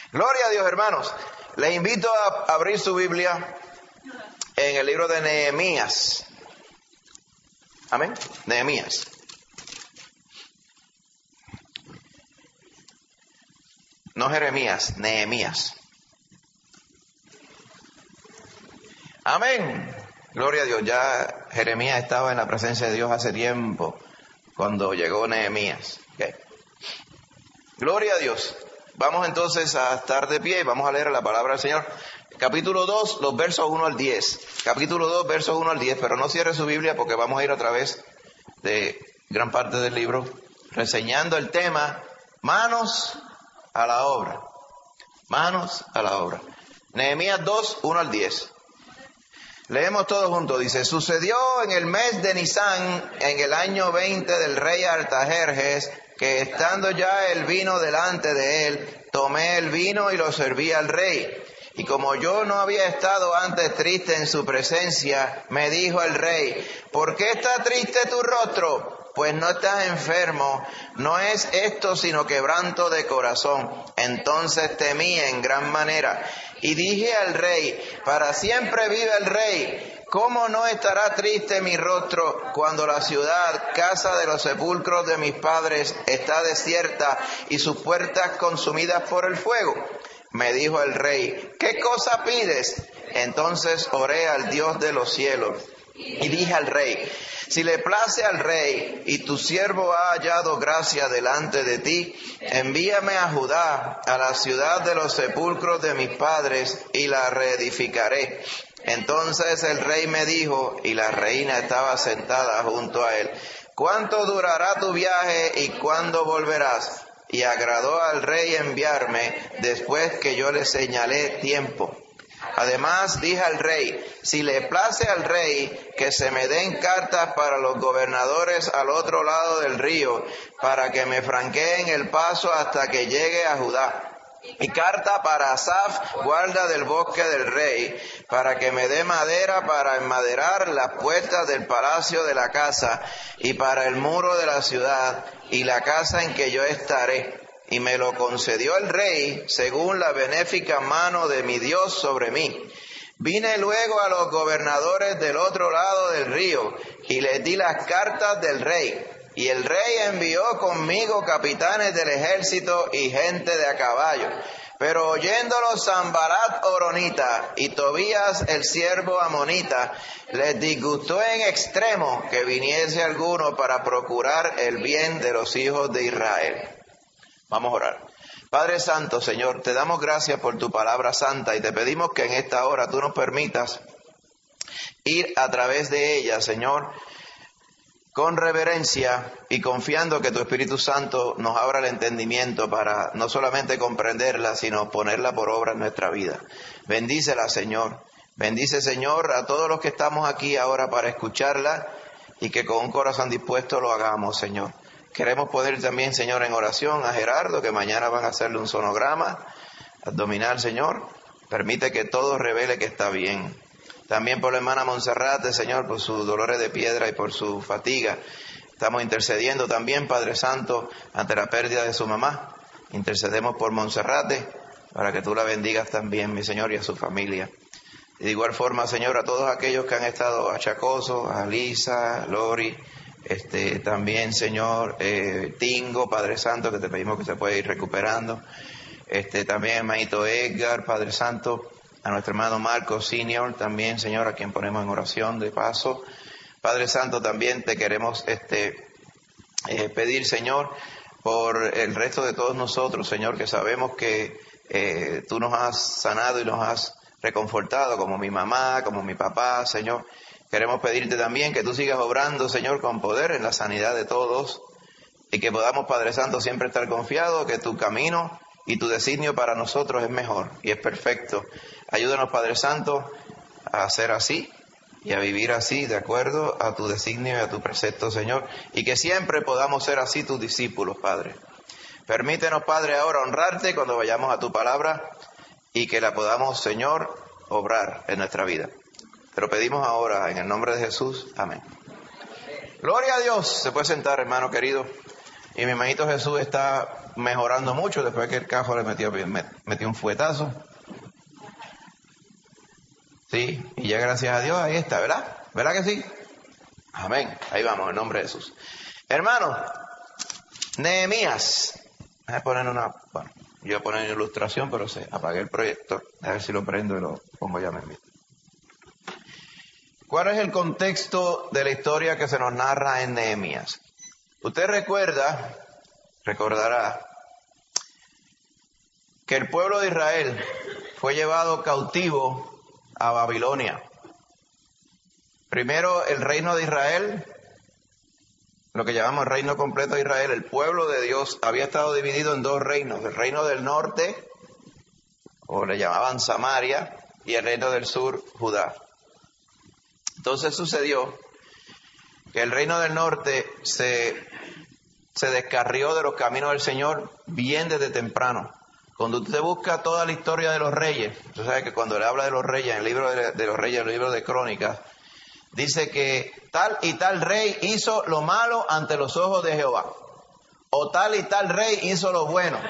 Gloria a Dios, hermanos. Les invito a abrir su Biblia en el libro de Nehemías. Amén. Nehemías. No Jeremías, Nehemías. Amén. Gloria a Dios. Ya Jeremías estaba en la presencia de Dios hace tiempo, cuando llegó Nehemías. Okay. Gloria a Dios. Vamos entonces a estar de pie y vamos a leer la palabra del Señor. Capítulo 2, los versos 1 al 10. Capítulo 2, versos 1 al 10. Pero no cierre su Biblia porque vamos a ir a través de gran parte del libro reseñando el tema manos a la obra. Manos a la obra. Nehemías 2, 1 al 10. Leemos todos juntos. Dice: sucedió en el mes de Nisán, en el año 20 del rey Artajerjes, que estando ya el vino delante de él, tomé el vino y lo serví al rey. Y como yo no había estado antes triste en su presencia, me dijo el rey: ¿por qué está triste tu rostro? Pues no estás enfermo, no es esto sino quebranto de corazón. Entonces temí en gran manera. Y dije al rey: para siempre vive el rey. ¿Cómo no estará triste mi rostro cuando la ciudad, casa de los sepulcros de mis padres, está desierta y sus puertas consumidas por el fuego? Me dijo el rey: ¿qué cosa pides? Entonces oré al Dios de los cielos y dije al rey: si le place al rey y tu siervo ha hallado gracia delante de ti, envíame a Judá, a la ciudad de los sepulcros de mis padres, y la reedificaré. Entonces el rey me dijo, y la reina estaba sentada junto a él: ¿cuánto durará tu viaje y cuándo volverás? Y agradó al rey enviarme después que yo le señalé tiempo. Además dije al rey: si le place al rey, que se me den cartas para los gobernadores al otro lado del río, para que me franqueen el paso hasta que llegue a Judá. Y carta para Asaf, guarda del bosque del rey, para que me dé madera para enmaderar las puertas del palacio de la casa, y para el muro de la ciudad, y la casa en que yo estaré. Y me lo concedió el rey, según la benéfica mano de mi Dios sobre mí. Vine luego a los gobernadores del otro lado del río, y les di las cartas del rey. Y el rey envió conmigo capitanes del ejército y gente de a caballo. Pero oyéndolo Sanbalat horonita y Tobías el siervo amonita, les disgustó en extremo que viniese alguno para procurar el bien de los hijos de Israel. Vamos a orar. Padre Santo, Señor, te damos gracias por tu palabra santa y te pedimos que en esta hora tú nos permitas ir a través de ella, Señor, con reverencia y confiando que tu Espíritu Santo nos abra el entendimiento para no solamente comprenderla, sino ponerla por obra en nuestra vida. Bendícela, Señor. Bendice, Señor, a todos los que estamos aquí ahora para escucharla y que con un corazón dispuesto lo hagamos, Señor. Queremos poner también, Señor, en oración a Gerardo, que mañana van a hacerle un sonograma abdominal, Señor. Permite que todo revele que está bien. También por la hermana Monserrate, Señor, por sus dolores de piedra y por su fatiga. Estamos intercediendo también, Padre Santo, ante la pérdida de su mamá. Intercedemos por Monserrate, para que tú la bendigas también, mi Señor, y a su familia. Y de igual forma, Señor, a todos aquellos que han estado achacosos, a Lisa, Lori, también, Señor, Tingo, Padre Santo, que te pedimos que se pueda ir recuperando. También, hermanito Edgar, Padre Santo, a nuestro hermano Marco Senior, también, Señor, a quien ponemos en oración de paso. Padre Santo, también te queremos pedir, Señor, por el resto de todos nosotros, Señor, que sabemos que tú nos has sanado y nos has reconfortado, como mi mamá, como mi papá, Señor. Queremos pedirte también que tú sigas obrando, Señor, con poder en la sanidad de todos y que podamos, Padre Santo, siempre estar confiados que tu camino y tu designio para nosotros es mejor y es perfecto. Ayúdanos, Padre Santo, a hacer así y a vivir así, de acuerdo a tu designio y a tu precepto, Señor, y que siempre podamos ser así tus discípulos, Padre. Permítenos, Padre, ahora honrarte cuando vayamos a tu palabra y que la podamos, Señor, obrar en nuestra vida. Te lo pedimos ahora en el nombre de Jesús. Amén. Gloria a Dios. Se puede sentar, hermano querido. Y mi hermanito Jesús está mejorando mucho después que el cajo le metió un fuetazo. Sí, y ya gracias a Dios ahí está, ¿verdad? ¿Verdad que sí? Amén. Ahí vamos, en nombre de Jesús. Hermanos, Nehemías. Voy a poner yo voy a poner una ilustración, pero apagué el proyector. A ver si lo prendo y lo pongo ya mismo. ¿Cuál es el contexto de la historia que se nos narra en Nehemías? Usted recordará, que el pueblo de Israel fue llevado cautivo a Babilonia. Primero el reino de Israel, lo que llamamos el reino completo de Israel, el pueblo de Dios, había estado dividido en dos reinos: el reino del norte, o le llamaban Samaria, y el reino del sur, Judá. Entonces sucedió que el reino del norte se descarrió de los caminos del Señor bien desde temprano. Cuando usted busca toda la historia de los reyes, usted sabe que cuando le habla de los reyes, en el libro de los reyes, el libro de Crónicas, dice que tal y tal rey hizo lo malo ante los ojos de Jehová, o tal y tal rey hizo lo bueno.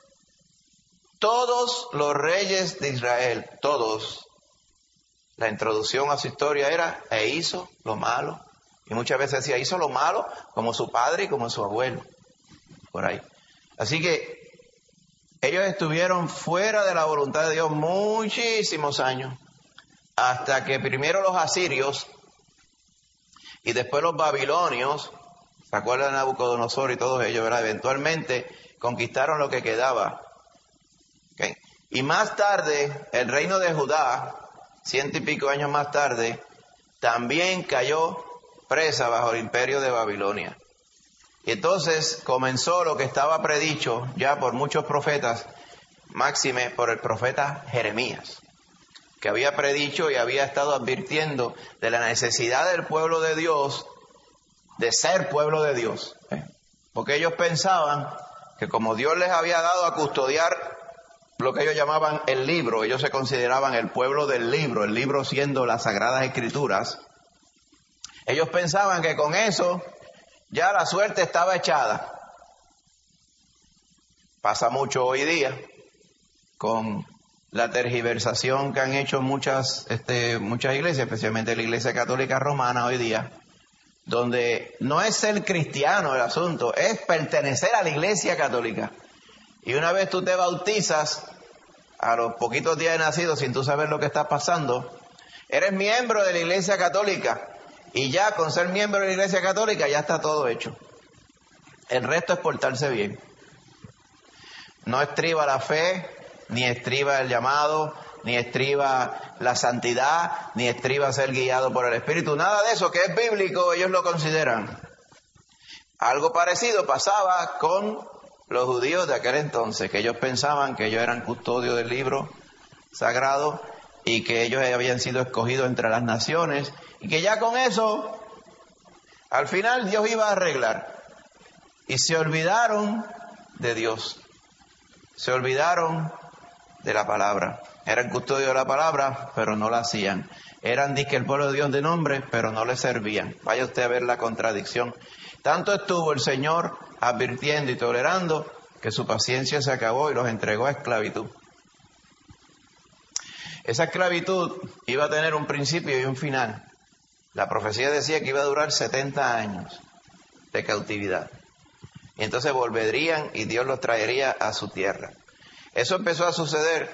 Todos los reyes de Israel, todos, la introducción a su historia era, e hizo lo malo. Y muchas veces decía, hizo lo malo como su padre y como su abuelo, por ahí. Así que ellos estuvieron fuera de la voluntad de Dios muchísimos años, hasta que primero los asirios y después los babilonios, ¿se acuerdan de Nabucodonosor y todos ellos, verdad? Eventualmente conquistaron lo que quedaba. ¿Okay? Y más tarde, el reino de Judá, 100 y pico años más tarde, también cayó presa bajo el imperio de Babilonia. Y entonces comenzó lo que estaba predicho ya por muchos profetas, máxime por el profeta Jeremías, que había predicho y había estado advirtiendo de la necesidad del pueblo de Dios de ser pueblo de Dios. Porque ellos pensaban que como Dios les había dado a custodiar lo que ellos llamaban el libro, ellos se consideraban el pueblo del libro, el libro siendo las Sagradas Escrituras, ellos pensaban que con eso ya la suerte estaba echada. Pasa mucho hoy día con la tergiversación que han hecho muchas iglesias, especialmente la Iglesia Católica Romana hoy día, donde no es ser cristiano el asunto, es pertenecer a la Iglesia Católica. Y una vez tú te bautizas, a los poquitos días de nacido, sin tú saber lo que está pasando, eres miembro de la Iglesia Católica. Y ya con ser miembro de la Iglesia Católica ya está todo hecho. El resto es portarse bien. No estriba la fe, ni estriba el llamado, ni estriba la santidad, ni estriba ser guiado por el Espíritu. Nada de eso que es bíblico, ellos lo consideran. Algo parecido pasaba con los judíos de aquel entonces, que ellos pensaban que ellos eran custodios del libro sagrado y que ellos habían sido escogidos entre las naciones y que ya con eso, al final Dios iba a arreglar. Y se olvidaron de Dios, se olvidaron de la palabra. Eran custodios de la palabra, pero no la hacían. Eran disque el pueblo de Dios de nombre, pero no le servían. Vaya usted a ver la contradicción. Tanto estuvo el Señor advirtiendo y tolerando que su paciencia se acabó y los entregó a esclavitud. Esa esclavitud iba a tener un principio y un final. La profecía decía que iba a durar 70 años de cautividad. Y entonces volverían y Dios los traería a su tierra. Eso empezó a suceder,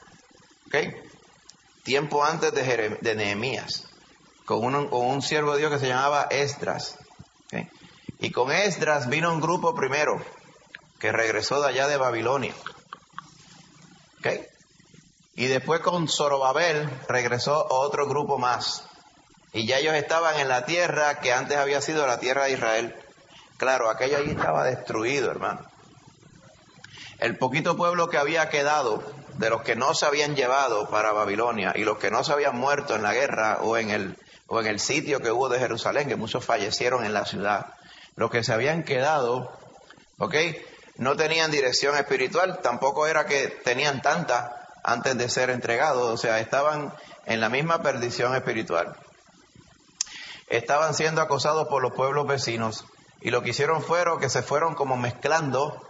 tiempo antes de Nehemías, con un siervo de Dios que se llamaba Esdras. Y con Esdras vino un grupo primero que regresó de allá de Babilonia. Y después con Zorobabel regresó otro grupo más. Y ya ellos estaban en la tierra que antes había sido la tierra de Israel. Claro, aquello allí estaba destruido, hermano. El poquito pueblo que había quedado, de los que no se habían llevado para Babilonia y los que no se habían muerto en la guerra o en el sitio que hubo de Jerusalén, que muchos fallecieron en la ciudad, los que se habían quedado, no tenían dirección espiritual, tampoco era que tenían tanta antes de ser entregados, o sea, estaban en la misma perdición espiritual. Estaban siendo acosados por los pueblos vecinos y lo que hicieron fueron que se fueron como mezclando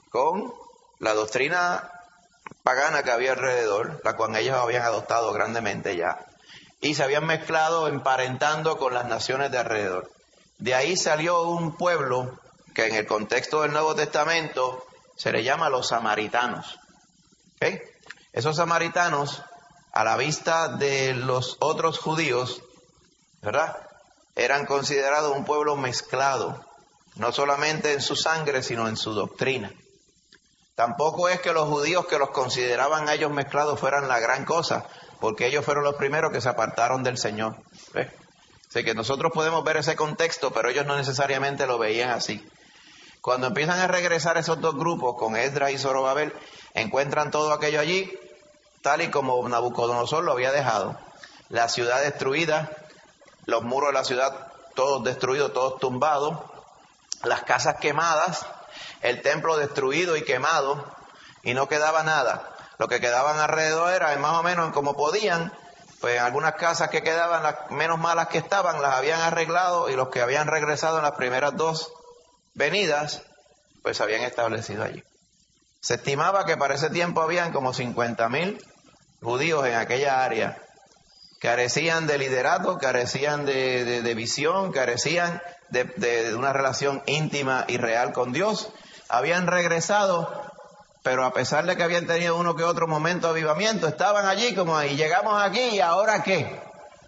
con la doctrina pagana que había alrededor, la cual ellos habían adoptado grandemente ya, y se habían mezclado emparentando con las naciones de alrededor. De ahí salió un pueblo que en el contexto del Nuevo Testamento se le llama los samaritanos. ¿Okay? Esos samaritanos, a la vista de los otros judíos, ¿verdad?, eran considerados un pueblo mezclado, no solamente en su sangre, sino en su doctrina. Tampoco es que los judíos que los consideraban a ellos mezclados fueran la gran cosa, porque ellos fueron los primeros que se apartaron del Señor. ¿Ves? Así que nosotros podemos ver ese contexto, pero ellos no necesariamente lo veían así. Cuando empiezan a regresar esos dos grupos con Esdras y Zorobabel, encuentran todo aquello allí, tal y como Nabucodonosor lo había dejado. La ciudad destruida, los muros de la ciudad todos destruidos, todos tumbados, las casas quemadas, el templo destruido y quemado, y no quedaba nada. Lo que quedaban alrededor era más o menos como podían, pues algunas casas que quedaban, las menos malas que estaban, las habían arreglado, y los que habían regresado en las primeras dos venidas, pues se habían establecido allí. Se estimaba que para ese tiempo habían como 50,000 judíos en aquella área. Carecían de liderato, carecían de visión, carecían de una relación íntima y real con Dios. Habían regresado, pero a pesar de que habían tenido uno que otro momento de avivamiento, estaban allí como ahí, llegamos aquí y ahora qué.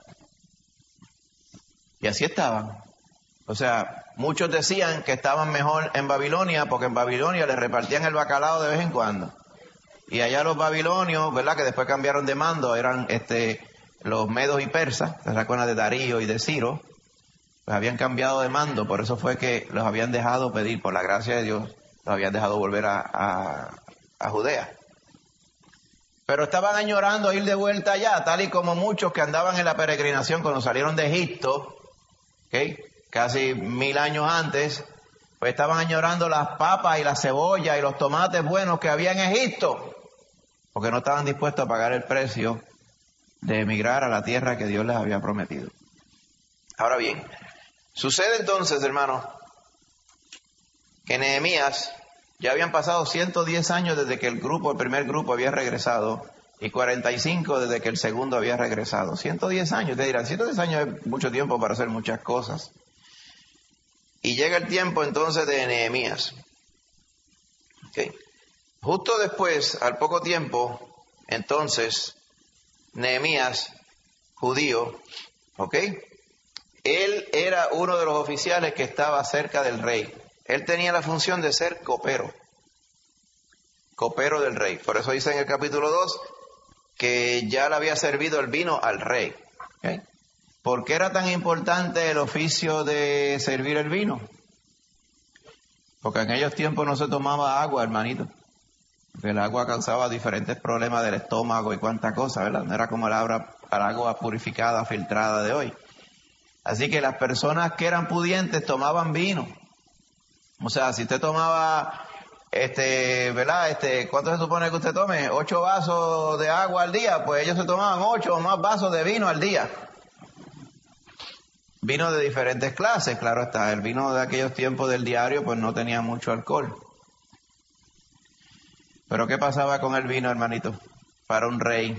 Y así estaban. O sea, muchos decían que estaban mejor en Babilonia, porque en Babilonia les repartían el bacalao de vez en cuando. Y allá los babilonios, ¿verdad?, que después cambiaron de mando, eran los medos y persas, ¿se acuerdan de Darío y de Ciro? Pues habían cambiado de mando, por eso fue que los habían dejado pedir, por la gracia de Dios, los habían dejado volver a Judea. Pero estaban añorando ir de vuelta allá, tal y como muchos que andaban en la peregrinación cuando salieron de Egipto, ¿okay?, casi 1000 años antes, pues estaban añorando las papas y las cebollas y los tomates buenos que había en Egipto, porque no estaban dispuestos a pagar el precio de emigrar a la tierra que Dios les había prometido. Ahora bien, sucede entonces, hermanos, que Nehemías, ya habían pasado 110 años desde que el primer grupo había regresado, y 45 desde que el segundo había regresado. 110 años, te dirán, 110 años es mucho tiempo para hacer muchas cosas. Y llega el tiempo entonces de Nehemías. ¿Okay? Justo después, al poco tiempo, entonces, Nehemías, judío, ¿ok?, él era uno de los oficiales que estaba cerca del rey. Él tenía la función de ser copero del rey. Por eso dice en el capítulo 2 que ya le había servido el vino al rey. ¿Okay? ¿Por qué era tan importante el oficio de servir el vino? Porque en aquellos tiempos no se tomaba agua, hermanito. Porque el agua causaba diferentes problemas del estómago y cuánta cosa, ¿verdad? No era como el agua purificada, filtrada de hoy. Así que las personas que eran pudientes tomaban vino. O sea, si usted tomaba, ¿verdad? ¿Cuánto se supone que usted tome? 8 vasos de agua al día, pues ellos se tomaban 8 o más vasos de vino al día. Vino de diferentes clases, claro está. El vino de aquellos tiempos del diario, pues no tenía mucho alcohol. Pero ¿qué pasaba con el vino, hermanito? Para un rey,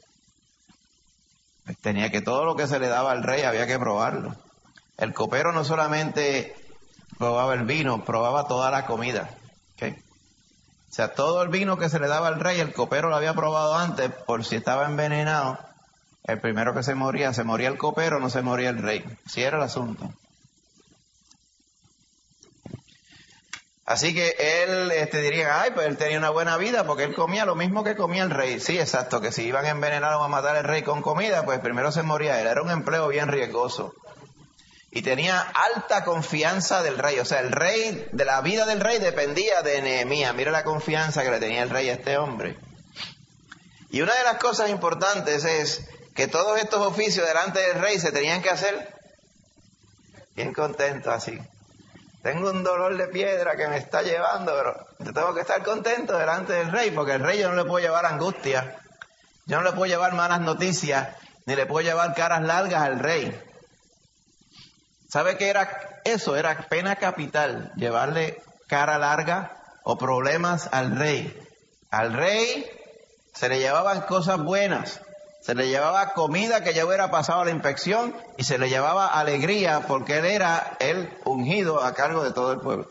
pues tenía que todo lo que se le daba al rey había que probarlo. El copero no solamente probaba el vino, probaba toda la comida. ¿Okay? O sea, todo el vino que se le daba al rey, el copero lo había probado antes, por si estaba envenenado. El primero que se moría el copero, no se moría el rey. Así era el asunto. Así que él diría, ay, pues él tenía una buena vida porque él comía lo mismo que comía el rey. Sí, exacto, que si iban a envenenar o a matar al rey con comida, pues primero se moría él. Era un empleo bien riesgoso. Y tenía alta confianza del rey. O sea, el rey, de la vida del rey dependía de Nehemías. Mira la confianza que le tenía el rey a este hombre. Y una de las cosas importantes es que todos estos oficios delante del rey se tenían que hacer bien contentos así. Tengo un dolor de piedra que me está llevando, pero yo tengo que estar contento delante del rey, porque el rey yo no le puedo llevar angustia, yo no le puedo llevar malas noticias, ni le puedo llevar caras largas al rey. ¿Sabe qué era eso? Era pena capital, llevarle cara larga o problemas al rey. Al rey se le llevaban cosas buenas, se le llevaba comida que ya hubiera pasado la inspección y se le llevaba alegría porque él era el ungido a cargo de todo el pueblo.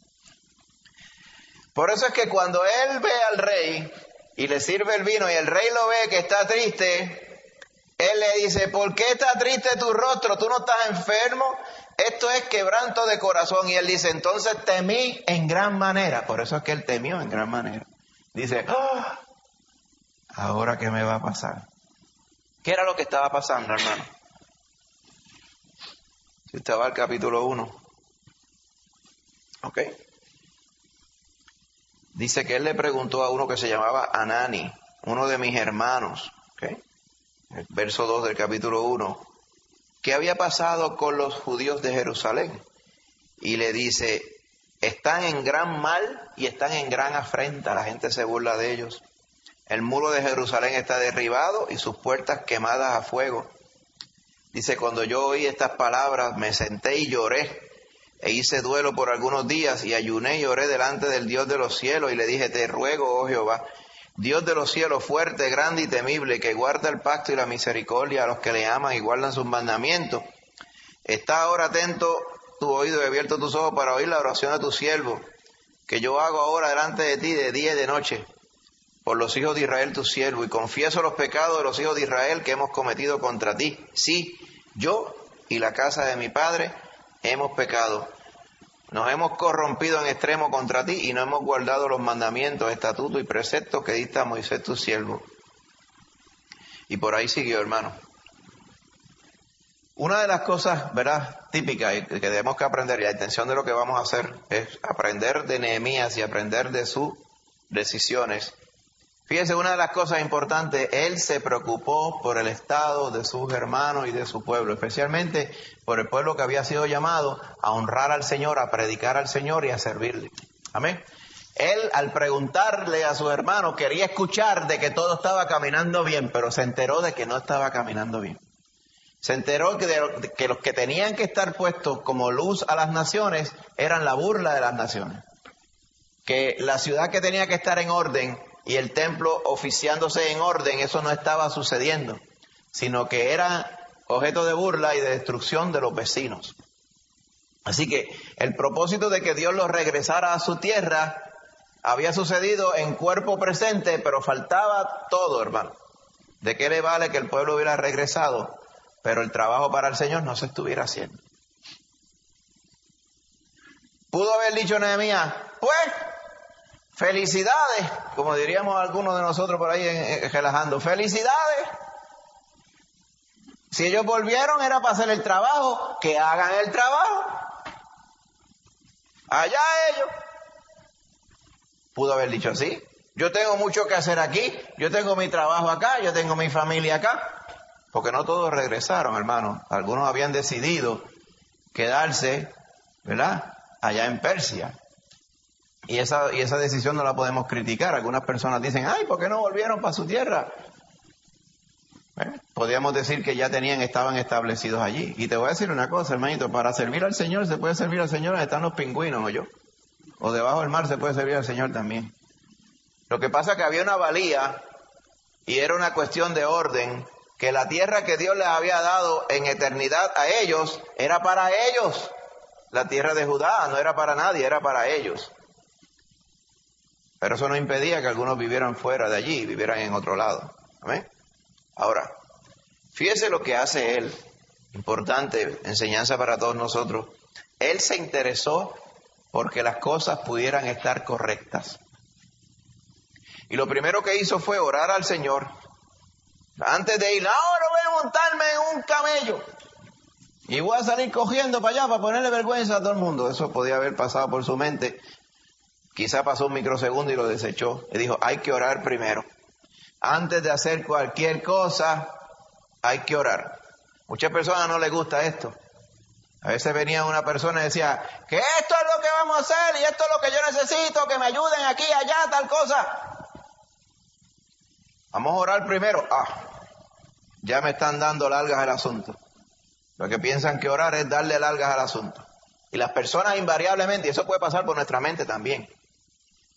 Por eso es que cuando él ve al rey y le sirve el vino y el rey lo ve que está triste, él le dice, ¿por qué está triste tu rostro? ¿Tú no estás enfermo? Esto es quebranto de corazón. Y él dice, entonces temí en gran manera. Por eso es que él temió en gran manera. Dice, ¿ahora qué me va a pasar? ¿Qué era lo que estaba pasando, hermano? Si usted va al capítulo 1. ¿Ok? Dice que él le preguntó a uno que se llamaba Anani, uno de mis hermanos, ¿ok? El verso 2 del capítulo 1, ¿qué había pasado con los judíos de Jerusalén? Y le dice, están en gran mal y están en gran afrenta, la gente se burla de ellos. El muro de Jerusalén está derribado y sus puertas quemadas a fuego. Dice, cuando yo oí estas palabras, me senté y lloré. E hice duelo por algunos días y ayuné y oré delante del Dios de los cielos y le dije, te ruego, oh Jehová, Dios de los cielos, fuerte, grande y temible, que guarda el pacto y la misericordia a los que le aman y guardan sus mandamientos. Está ahora atento tu oído y abierto tus ojos para oír la oración de tu siervo, que yo hago ahora delante de ti de día y de noche, por los hijos de Israel tu siervo, y confieso los pecados de los hijos de Israel que hemos cometido contra ti. Sí, yo y la casa de mi padre hemos pecado. Nos hemos corrompido en extremo contra ti y no hemos guardado los mandamientos, estatutos y preceptos que dicta a Moisés tu siervo. Y por ahí siguió, hermano. Una de las cosas, ¿verdad?, típicas y que tenemos que aprender, y la intención de lo que vamos a hacer es aprender de Nehemías y aprender de sus decisiones. Fíjense, una de las cosas importantes, él se preocupó por el estado de sus hermanos y de su pueblo, especialmente por el pueblo que había sido llamado a honrar al Señor, a predicar al Señor y a servirle. Amén. Él, al preguntarle a sus hermanos, quería escuchar de que todo estaba caminando bien, pero se enteró de que no estaba caminando bien. Se enteró que los que tenían que estar puestos como luz a las naciones eran la burla de las naciones. Que la ciudad que tenía que estar en orden y el templo oficiándose en orden, eso no estaba sucediendo, sino que era objeto de burla y de destrucción de los vecinos. Así que el propósito de que Dios los regresara a su tierra había sucedido en cuerpo presente, pero faltaba todo, hermano. ¿De qué le vale que el pueblo hubiera regresado, pero el trabajo para el Señor no se estuviera haciendo? Pudo haber dicho Nehemías, pues, felicidades, como diríamos algunos de nosotros por ahí relajando, felicidades. Si ellos volvieron era para hacer el trabajo, que hagan el trabajo. Allá ellos. Pudo haber dicho así. Yo tengo mucho que hacer aquí, yo tengo mi trabajo acá, yo tengo mi familia acá. Porque no todos regresaron, hermano. Algunos habían decidido quedarse, ¿verdad?, allá en Persia. Y esa decisión no la podemos criticar. Algunas personas dicen, ay, ¿por qué no volvieron para su tierra? Podríamos decir que ya estaban establecidos allí. Y te voy a decir una cosa, hermanito, para servir al Señor se puede servir al Señor donde están los pingüinos, o debajo del mar se puede servir al Señor también. Lo que pasa es que había una valía y era una cuestión de orden, que la tierra que Dios les había dado en eternidad a ellos era para ellos. La tierra de Judá no era para nadie, era para ellos. Pero eso no impedía que algunos vivieran fuera de allí, vivieran en otro lado. ¿Amén? Ahora, fíjese lo que hace él. Importante enseñanza para todos nosotros. Él se interesó porque las cosas pudieran estar correctas. Y lo primero que hizo fue orar al Señor. Antes de ir, ahora voy a montarme en un camello y voy a salir cogiendo para allá para ponerle vergüenza a todo el mundo. Eso podía haber pasado por su mente. Quizá pasó un microsegundo y lo desechó. Y dijo, hay que orar primero. Antes de hacer cualquier cosa, hay que orar. Muchas personas no les gusta esto. A veces venía una persona y decía, que esto es lo que vamos a hacer y esto es lo que yo necesito, que me ayuden aquí, allá, tal cosa. Vamos a orar primero. Ya me están dando largas al asunto. Porque piensan que orar es darle largas al asunto. Y las personas invariablemente, y eso puede pasar por nuestra mente también,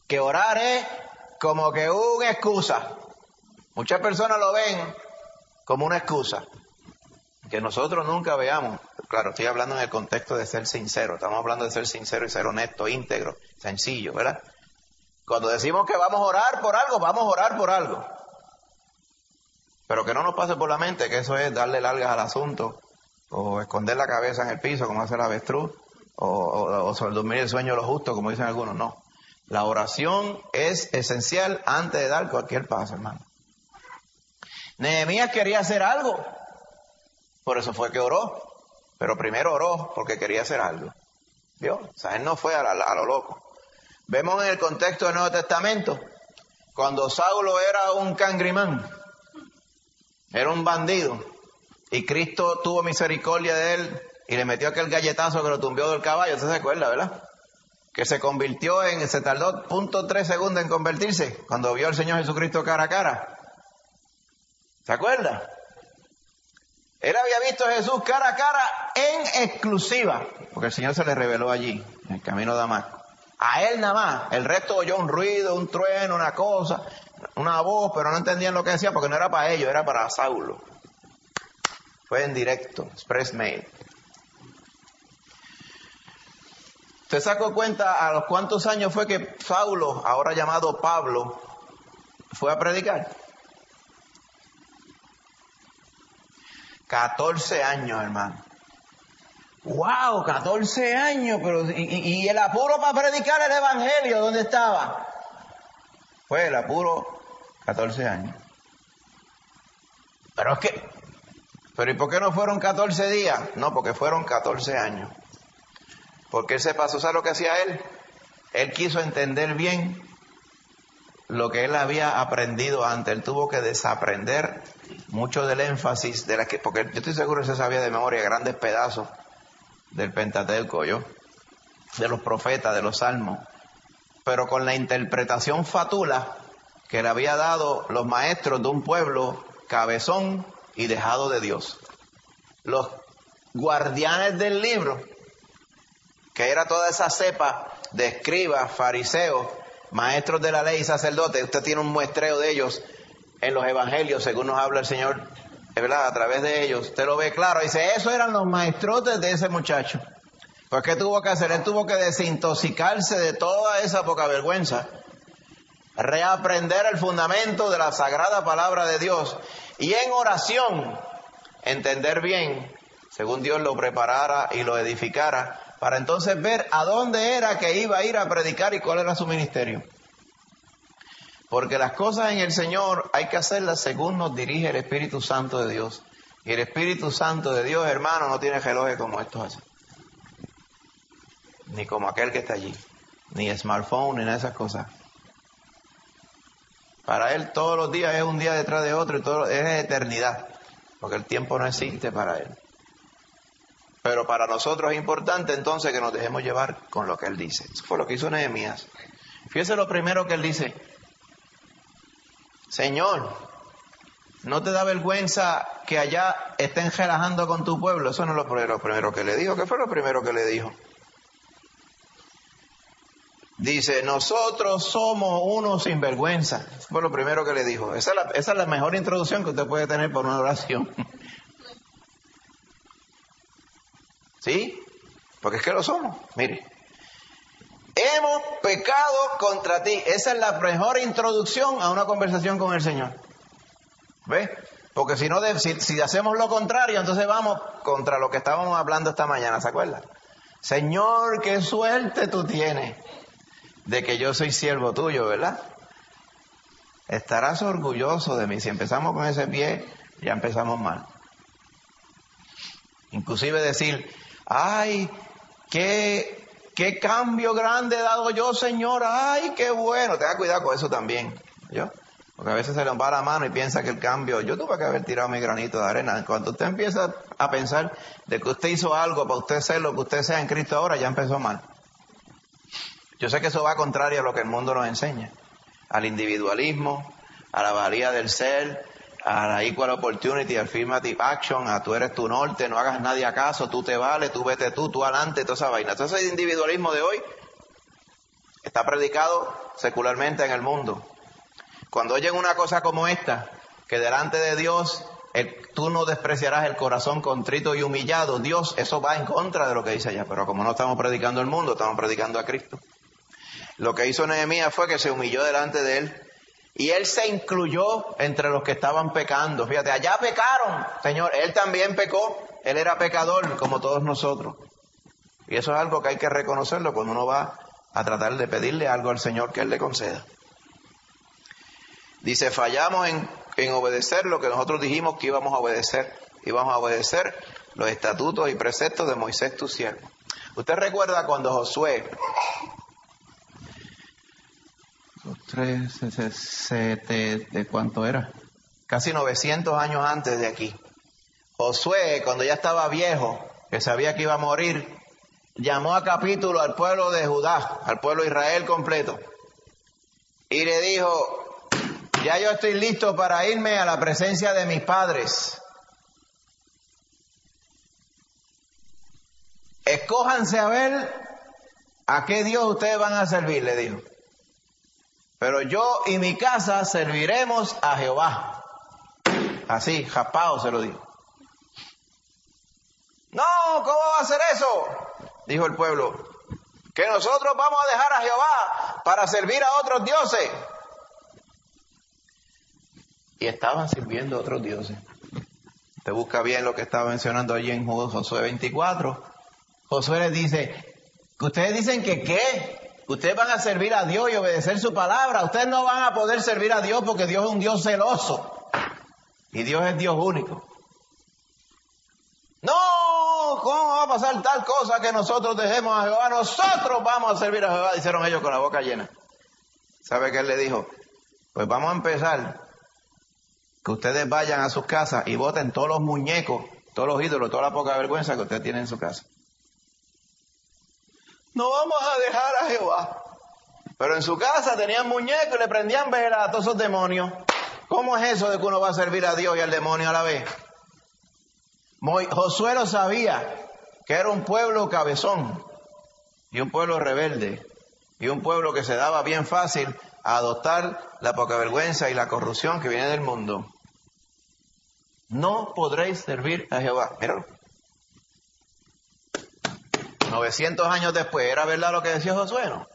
que orar es como que una excusa. Muchas personas lo ven como una excusa. Que nosotros nunca veamos. Claro, estoy hablando en el contexto de ser sincero. Estamos hablando de ser sincero y ser honesto, íntegro, sencillo, ¿verdad? Cuando decimos que vamos a orar por algo, vamos a orar por algo. Pero que no nos pase por la mente que eso es darle largas al asunto, o esconder la cabeza en el piso, como hace el avestruz, o sobre dormir el sueño de los justos, como dicen algunos. No. La oración es esencial antes de dar cualquier paso, hermano. Nehemías quería hacer algo, por eso fue que oró. Pero primero oró porque quería hacer algo. ¿Vio? O sea, él no fue a lo loco. Vemos en el contexto del Nuevo Testamento, cuando Saulo era un cangrimán, era un bandido, y Cristo tuvo misericordia de él y le metió aquel galletazo que lo tumbió del caballo. ¿Usted se acuerda, verdad? Que se tardó 0.3 segundos en convertirse cuando vio al Señor Jesucristo cara a cara. ¿Se acuerda? Él había visto a Jesús cara a cara en exclusiva, porque el Señor se le reveló allí, en el camino de Damasco. A él nada más. El resto oyó un ruido, un trueno, una cosa, una voz, pero no entendían lo que decía porque no era para ellos, era para Saulo. Fue en directo, express mail. ¿Usted sacó cuenta a los cuántos años fue que Saulo, ahora llamado Pablo, fue a predicar? 14 años, hermano. ¡Wow! 14 años, pero y el apuro para predicar el evangelio, ¿dónde estaba? Fue el apuro 14 años. Pero ¿y por qué no fueron 14 días? No, porque fueron 14 años. Porque él se pasó, ¿sabe lo que hacía él? Él quiso entender bien lo que él había aprendido antes. Él tuvo que desaprender mucho del énfasis porque yo estoy seguro que se sabía de memoria grandes pedazos del Pentateuco, de los profetas, de los salmos, pero con la interpretación fatula que le había dado los maestros de un pueblo cabezón y dejado de Dios. Los guardianes del libro, que era toda esa cepa de escribas, fariseos, maestros de la ley y sacerdotes. Usted tiene un muestreo de ellos en los evangelios, según nos habla el Señor, ¿verdad? A través de ellos, usted lo ve claro. Dice, esos eran los maestrotes de ese muchacho. Pues ¿qué tuvo que hacer? Él tuvo que desintoxicarse de toda esa poca vergüenza, reaprender el fundamento de la sagrada palabra de Dios y en oración entender bien, según Dios lo preparara y lo edificara, para entonces ver a dónde era que iba a ir a predicar y cuál era su ministerio. Porque las cosas en el Señor hay que hacerlas según nos dirige el Espíritu Santo de Dios. Y el Espíritu Santo de Dios, hermano, no tiene relojes como estos así. Ni como aquel que está allí. Ni smartphone, ni nada de esas cosas. Para Él todos los días es un día detrás de otro y todo es eternidad. Porque el tiempo no existe para Él. Pero para nosotros es importante entonces que nos dejemos llevar con lo que Él dice. Eso fue lo que hizo Nehemías. Fíjese lo primero que Él dice. Señor, ¿no te da vergüenza que allá estén relajando con tu pueblo? Eso no es lo primero que le dijo. ¿Qué fue lo primero que le dijo? Dice, nosotros somos unos sinvergüenza. Eso fue lo primero que le dijo. Esa es la mejor introducción que usted puede tener por una oración. ¿Sí? Porque es que lo somos. Mire. Hemos pecado contra ti. Esa es la mejor introducción a una conversación con el Señor. ¿Ves? Porque si hacemos lo contrario, entonces vamos contra lo que estábamos hablando esta mañana, ¿se acuerdan? Señor, qué suerte tú tienes de que yo soy siervo tuyo, ¿verdad? Estarás orgulloso de mí. Si empezamos con ese pie, ya empezamos mal. Inclusive decir, ay, qué cambio grande he dado yo, Señor. Ay, qué bueno. Tenga cuidado con eso también. ¿Yo? Porque a veces se le va la mano y piensa que el cambio, yo tuve que haber tirado mi granito de arena. Cuando usted empieza a pensar de que usted hizo algo para usted ser lo que usted sea en Cristo ahora, ya empezó mal. Yo sé que eso va contrario a lo que el mundo nos enseña. Al individualismo, a la valía del ser, a la equal opportunity, affirmative action, a tú eres tu norte, no hagas nadie caso, tú te vales, tú vete tú adelante, toda esa vaina. Entonces el individualismo de hoy está predicado secularmente en el mundo. Cuando oyen una cosa como esta, que delante de Dios tú no despreciarás el corazón contrito y humillado, Dios, eso va en contra de lo que dice allá. Pero como no estamos predicando el mundo, estamos predicando a Cristo. Lo que hizo Nehemías fue que se humilló delante de él y él se incluyó entre los que estaban pecando. Fíjate, allá pecaron, Señor, él también pecó, él era pecador como todos nosotros. Y eso es algo que hay que reconocerlo cuando uno va a tratar de pedirle algo al Señor que Él le conceda. Dice, fallamos en obedecer lo que nosotros dijimos que íbamos a obedecer. Íbamos a obedecer los estatutos y preceptos de Moisés tu siervo. ¿Usted recuerda cuando Josué, ¿de cuánto era? Casi 900 años antes de aquí. Josué, cuando ya estaba viejo, que sabía que iba a morir, llamó a capítulo al pueblo de Judá, al pueblo de Israel completo, y le dijo, ya yo estoy listo para irme a la presencia de mis padres. Escójanse a ver a qué Dios ustedes van a servir, le dijo. Pero yo y mi casa serviremos a Jehová. Así, japao se lo dijo. No, ¿cómo va a hacer eso? Dijo el pueblo. Que nosotros vamos a dejar a Jehová para servir a otros dioses. Y estaban sirviendo a otros dioses. Te busca bien lo que estaba mencionando allí en Josué 24. Josué les dice, ustedes dicen que ¿qué? Ustedes van a servir a Dios y obedecer su palabra. Ustedes no van a poder servir a Dios porque Dios es un Dios celoso. Y Dios es Dios único. No, ¿cómo va a pasar tal cosa que nosotros dejemos a Jehová? Nosotros vamos a servir a Jehová, dijeron ellos con la boca llena. ¿Sabe qué él le dijo? Pues vamos a empezar. Que ustedes vayan a sus casas y boten todos los muñecos, todos los ídolos, toda la poca vergüenza que ustedes tienen en su casa. No vamos a dejar a Jehová. Pero en su casa tenían muñecos y le prendían velas a todos esos demonios. ¿Cómo es eso de que uno va a servir a Dios y al demonio a la vez? Josué lo sabía, que era un pueblo cabezón y un pueblo rebelde y un pueblo que se daba bien fácil a adoptar la poca vergüenza y la corrupción que viene del mundo. No podréis servir a Jehová. Míralo. 900 años después, ¿era verdad lo que decía Josué? No.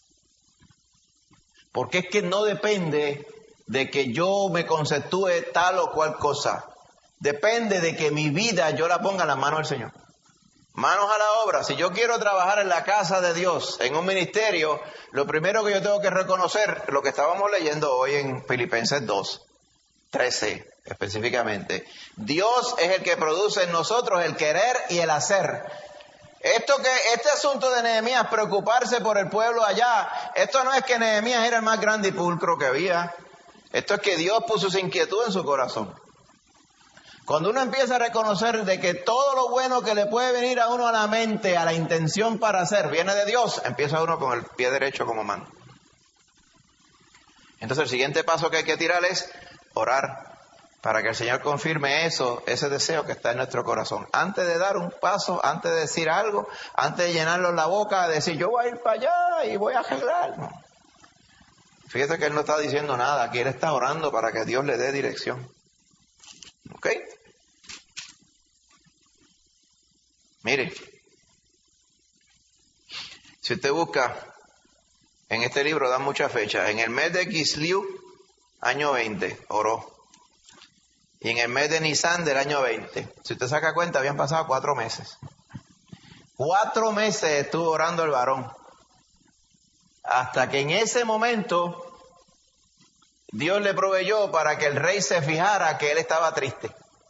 Porque es que no depende de que yo me conceptúe tal o cual cosa. Depende de que mi vida yo la ponga en las manos del Señor. Manos a la obra. Si yo quiero trabajar en la casa de Dios, en un ministerio, lo primero que yo tengo que reconocer, lo que estábamos leyendo hoy en Filipenses 2, 13 específicamente. Dios es el que produce en nosotros el querer y el hacer. Este asunto de Nehemías, preocuparse por el pueblo allá, esto no es que Nehemías era el más grande y pulcro que había. Esto es que Dios puso esa inquietud en su corazón. Cuando uno empieza a reconocer de que todo lo bueno que le puede venir a uno a la mente, a la intención para hacer, viene de Dios, empieza uno con el pie derecho como mano. Entonces el siguiente paso que hay que tirar es orar para que el Señor confirme ese deseo que está en nuestro corazón. Antes de dar un paso, antes de decir algo, antes de llenarlo en la boca, de decir yo voy a ir para allá y voy a arreglar. No. Fíjate que él no está diciendo nada, aquí él está orando para que Dios le dé dirección. ¿Ok? Mire, si usted busca, en este libro dan muchas fechas. En el mes de Kisliu, año 20, oró. Y en el mes de Nisan del año 20. Si usted saca cuenta, habían pasado 4 meses. 4 meses estuvo orando el varón. Hasta que en ese momento Dios le proveyó para que el rey se fijara que él estaba triste.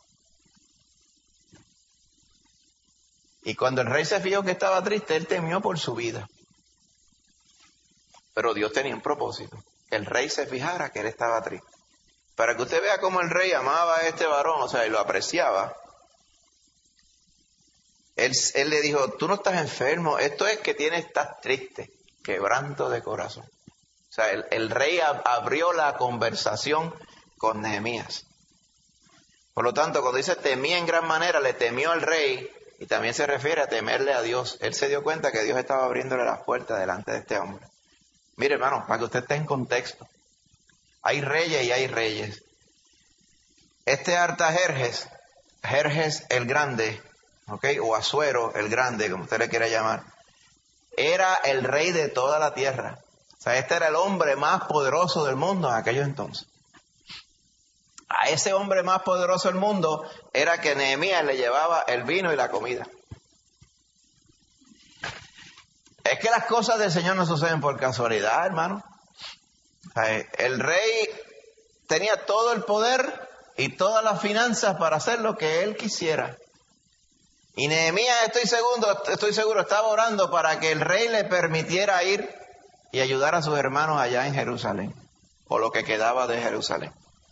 Y cuando el rey se fijó que estaba triste, él temió por su vida. Pero Dios tenía un propósito. Que el rey se fijara que él estaba triste. Para que usted vea cómo el rey amaba a este varón, o sea, y lo apreciaba. Él le dijo, tú no estás enfermo, esto es que estás triste, quebranto de corazón. O sea, el rey abrió la conversación con Nehemías. Por lo tanto, cuando dice temía en gran manera, le temió al rey, y también se refiere a temerle a Dios. Él se dio cuenta que Dios estaba abriéndole las puertas delante de este hombre. Mire, hermano, para que usted esté en contexto. Hay reyes y hay reyes. Este Artajerjes, Jerjes el Grande, ¿ok? O Asuero el Grande, como usted le quiera llamar, era el rey de toda la tierra. O sea, este era el hombre más poderoso del mundo en aquellos entonces. A ese hombre más poderoso del mundo era que Nehemías le llevaba el vino y la comida. Es que las cosas del Señor no suceden por casualidad, hermano. El rey tenía todo el poder y todas las finanzas para hacer lo que él quisiera. Y Nehemías, estoy seguro, estaba orando para que el rey le permitiera ir y ayudar a sus hermanos allá en Jerusalén, o lo que quedaba de Jerusalén.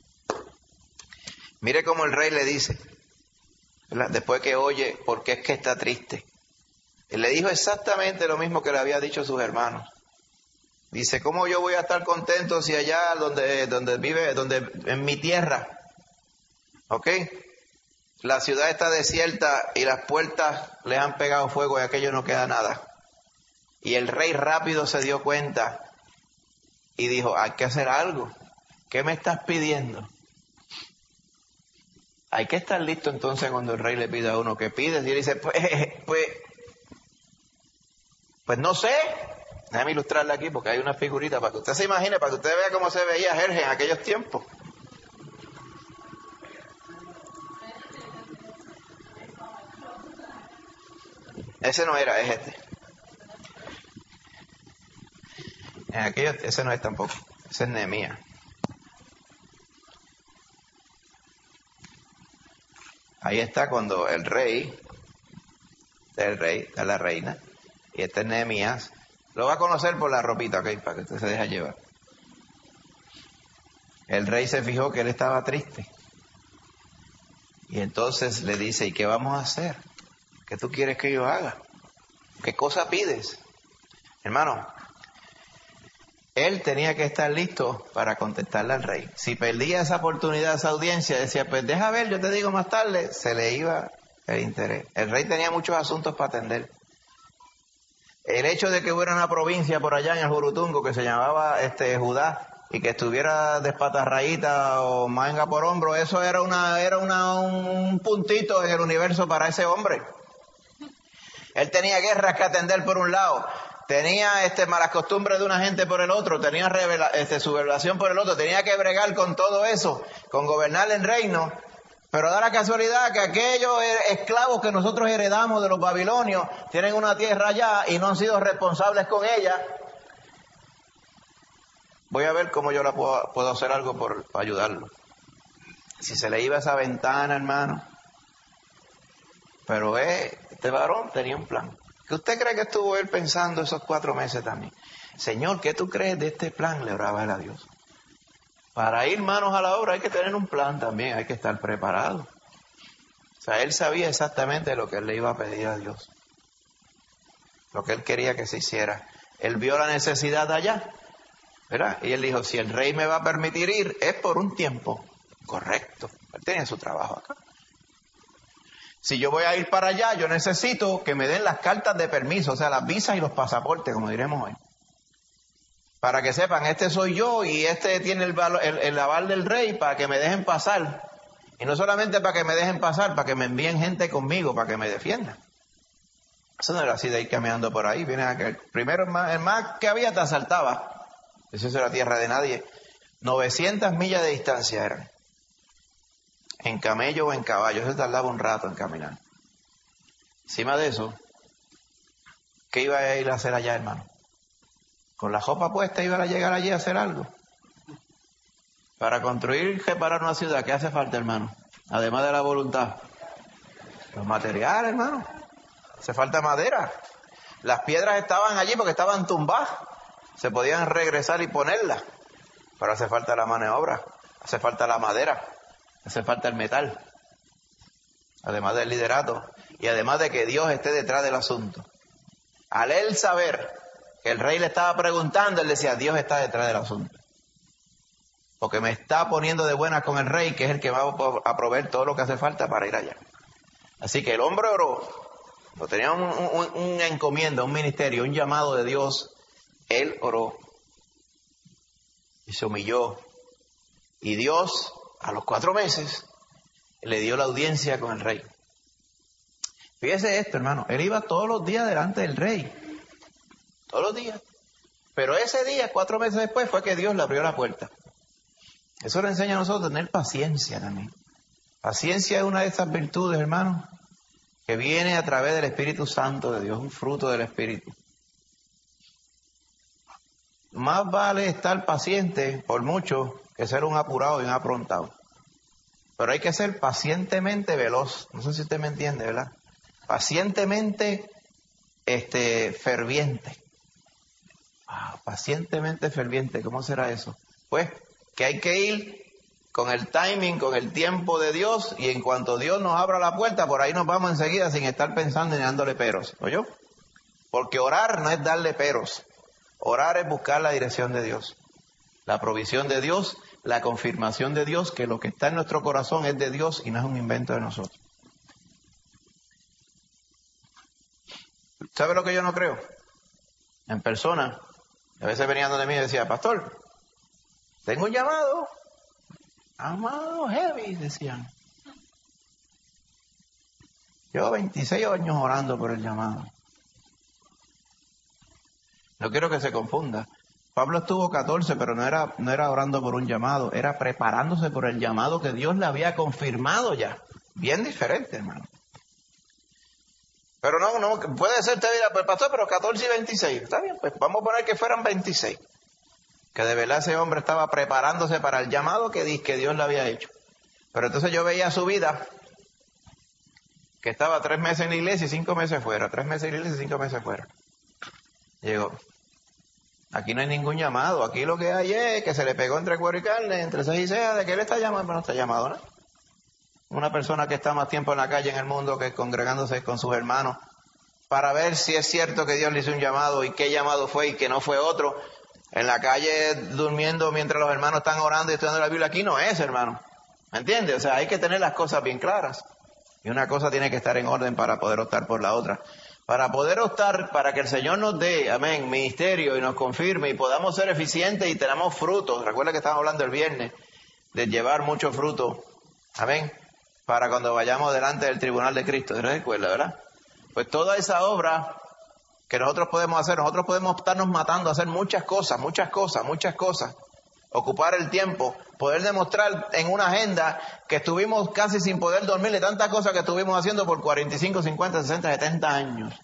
Mire cómo el rey le dice, ¿verdad? Después que oye por qué es que está triste. Él le dijo exactamente lo mismo que le había dicho a sus hermanos. Dice, ¿cómo yo voy a estar contento si allá donde vive, en mi tierra, ¿ok? La ciudad está desierta y las puertas le han pegado fuego y aquello no queda nada. Y el rey rápido se dio cuenta y dijo, hay que hacer algo. ¿Qué me estás pidiendo? Hay que estar listo entonces cuando el rey le pide a uno que pides. Y él dice, pues no sé. Déjame ilustrarle aquí porque hay una figurita para que usted se imagine, para que usted vea cómo se veía Jerjes en aquellos tiempos. Ese no era, es este. En aquellos, ese no es tampoco. Ese es Nehemías. Ahí está cuando el rey, la reina, y este es Nehemías. Lo va a conocer por la ropita, ¿ok? Para que usted se deje llevar. El rey se fijó que él estaba triste. Y entonces le dice, ¿y qué vamos a hacer? ¿Qué tú quieres que yo haga? ¿Qué cosa pides? Hermano, él tenía que estar listo para contestarle al rey. Si perdía esa oportunidad, esa audiencia, decía, pues deja ver, yo te digo más tarde, se le iba el interés. El rey tenía muchos asuntos para atender. El hecho de que hubiera una provincia por allá en el Jurutungo que se llamaba Judá y que estuviera despatarraíta o manga por hombro, eso era un puntito en el universo para ese hombre. Él tenía guerras que atender por un lado, tenía malas costumbres de una gente por el otro, tenía sublevación por el otro, tenía que bregar con todo eso, con gobernar el reino. Pero da la casualidad que aquellos esclavos que nosotros heredamos de los babilonios tienen una tierra allá y no han sido responsables con ella. Voy a ver cómo yo la puedo hacer algo para ayudarlo. Si se le iba esa ventana, hermano. Pero este varón tenía un plan. ¿Qué usted cree que estuvo él pensando esos 4 meses también? Señor, ¿qué tú crees de este plan? Le oraba él a Dios. Para ir manos a la obra hay que tener un plan también, hay que estar preparado. O sea, él sabía exactamente lo que él le iba a pedir a Dios. Lo que él quería que se hiciera. Él vio la necesidad allá, ¿verdad? Y él dijo, si el rey me va a permitir ir, es por un tiempo. Correcto. Él tenía su trabajo acá. Si yo voy a ir para allá, yo necesito que me den las cartas de permiso, o sea, las visas y los pasaportes, como diremos hoy. Para que sepan, este soy yo y este tiene el aval del rey para que me dejen pasar. Y no solamente para que me dejen pasar, para que me envíen gente conmigo, para que me defiendan. Eso no era así de ir caminando por ahí. Viene aquel. Primero, el más que había te asaltaba. Eso era tierra de nadie. 900 millas de distancia eran. En camello o en caballo. Eso tardaba un rato en caminar. Encima de eso, ¿qué iba a ir a hacer allá, hermano? Con la ropa puesta iba a llegar allí a hacer algo. Para construir y reparar una ciudad, ¿qué hace falta, hermano? Además de la voluntad. Los materiales, hermano. Hace falta madera. Las piedras estaban allí porque estaban tumbadas. Se podían regresar y ponerlas. Pero hace falta la mano de obra. Hace falta la madera. Hace falta el metal. Además del liderato. Y además de que Dios esté detrás del asunto. Al él saber que el rey le estaba preguntando, él decía, Dios está detrás del asunto. Porque me está poniendo de buenas con el rey, que es el que va a proveer todo lo que hace falta para ir allá. Así que el hombre oró, tenía una encomienda, un ministerio, un llamado de Dios. Él oró y se humilló. Y Dios, a los 4 meses, le dio la audiencia con el rey. Fíjese esto, hermano. Él iba todos los días delante del rey. Todos los días. Pero ese día, 4 meses después, fue que Dios le abrió la puerta. Eso le enseña a nosotros a tener paciencia también. Paciencia es una de esas virtudes, hermano, que viene a través del Espíritu Santo de Dios, un fruto del Espíritu. Más vale estar paciente por mucho que ser un apurado y un aprontado. Pero hay que ser pacientemente veloz. No sé si usted me entiende, ¿verdad? Pacientemente ferviente. Pacientemente ferviente. ¿Cómo será eso? Pues que hay que ir con el timing, con el tiempo de Dios, y en cuanto Dios nos abra la puerta, por ahí nos vamos enseguida sin estar pensando ni dándole peros. ¿Oyó? Porque orar no es darle peros. Orar es buscar la dirección de Dios, la provisión de Dios, la confirmación de Dios, que lo que está en nuestro corazón es de Dios y no es un invento de nosotros. ¿Sabe lo que yo no creo? En persona, a veces venían de mí y decía, pastor, tengo un llamado, amado heavy, decían. Llevo 26 años orando por el llamado. No quiero que se confunda. Pablo estuvo 14, pero no era orando por un llamado, era preparándose por el llamado que Dios le había confirmado ya. Bien diferente, hermano. Pero no, puede ser, te dirá, pues pastor, pero 14 y 26. Está bien, pues vamos a poner que fueran 26. Que de verdad ese hombre estaba preparándose para el llamado que Dios le había hecho. Pero entonces yo veía su vida, que estaba 3 meses en la iglesia y 5 meses fuera. 3 meses en la iglesia y 5 meses fuera. Llegó. Aquí no hay ningún llamado. Aquí lo que hay es que se le pegó entre cuero y carne, entre ceja y ceja, de que él está llamado, pero no está llamado, ¿no? Una persona que está más tiempo en la calle en el mundo que congregándose con sus hermanos para ver si es cierto que Dios le hizo un llamado y qué llamado fue y que no fue otro. En la calle durmiendo mientras los hermanos están orando y estudiando la Biblia, aquí no es, hermano. ¿Me entiendes? O sea, hay que tener las cosas bien claras. Y una cosa tiene que estar en orden para poder optar por la otra. Para poder optar, para que el Señor nos dé, amén, ministerio y nos confirme y podamos ser eficientes y tenemos frutos. Recuerda que estábamos hablando el viernes de llevar mucho fruto, amén, para cuando vayamos delante del tribunal de Cristo. ¿Recuerda, verdad? Pues toda esa obra que nosotros podemos hacer, nosotros podemos estarnos matando a hacer muchas cosas. Ocupar el tiempo, poder demostrar en una agenda que estuvimos casi sin poder dormir de tantas cosas que estuvimos haciendo por 45, 50, 60, 70 años.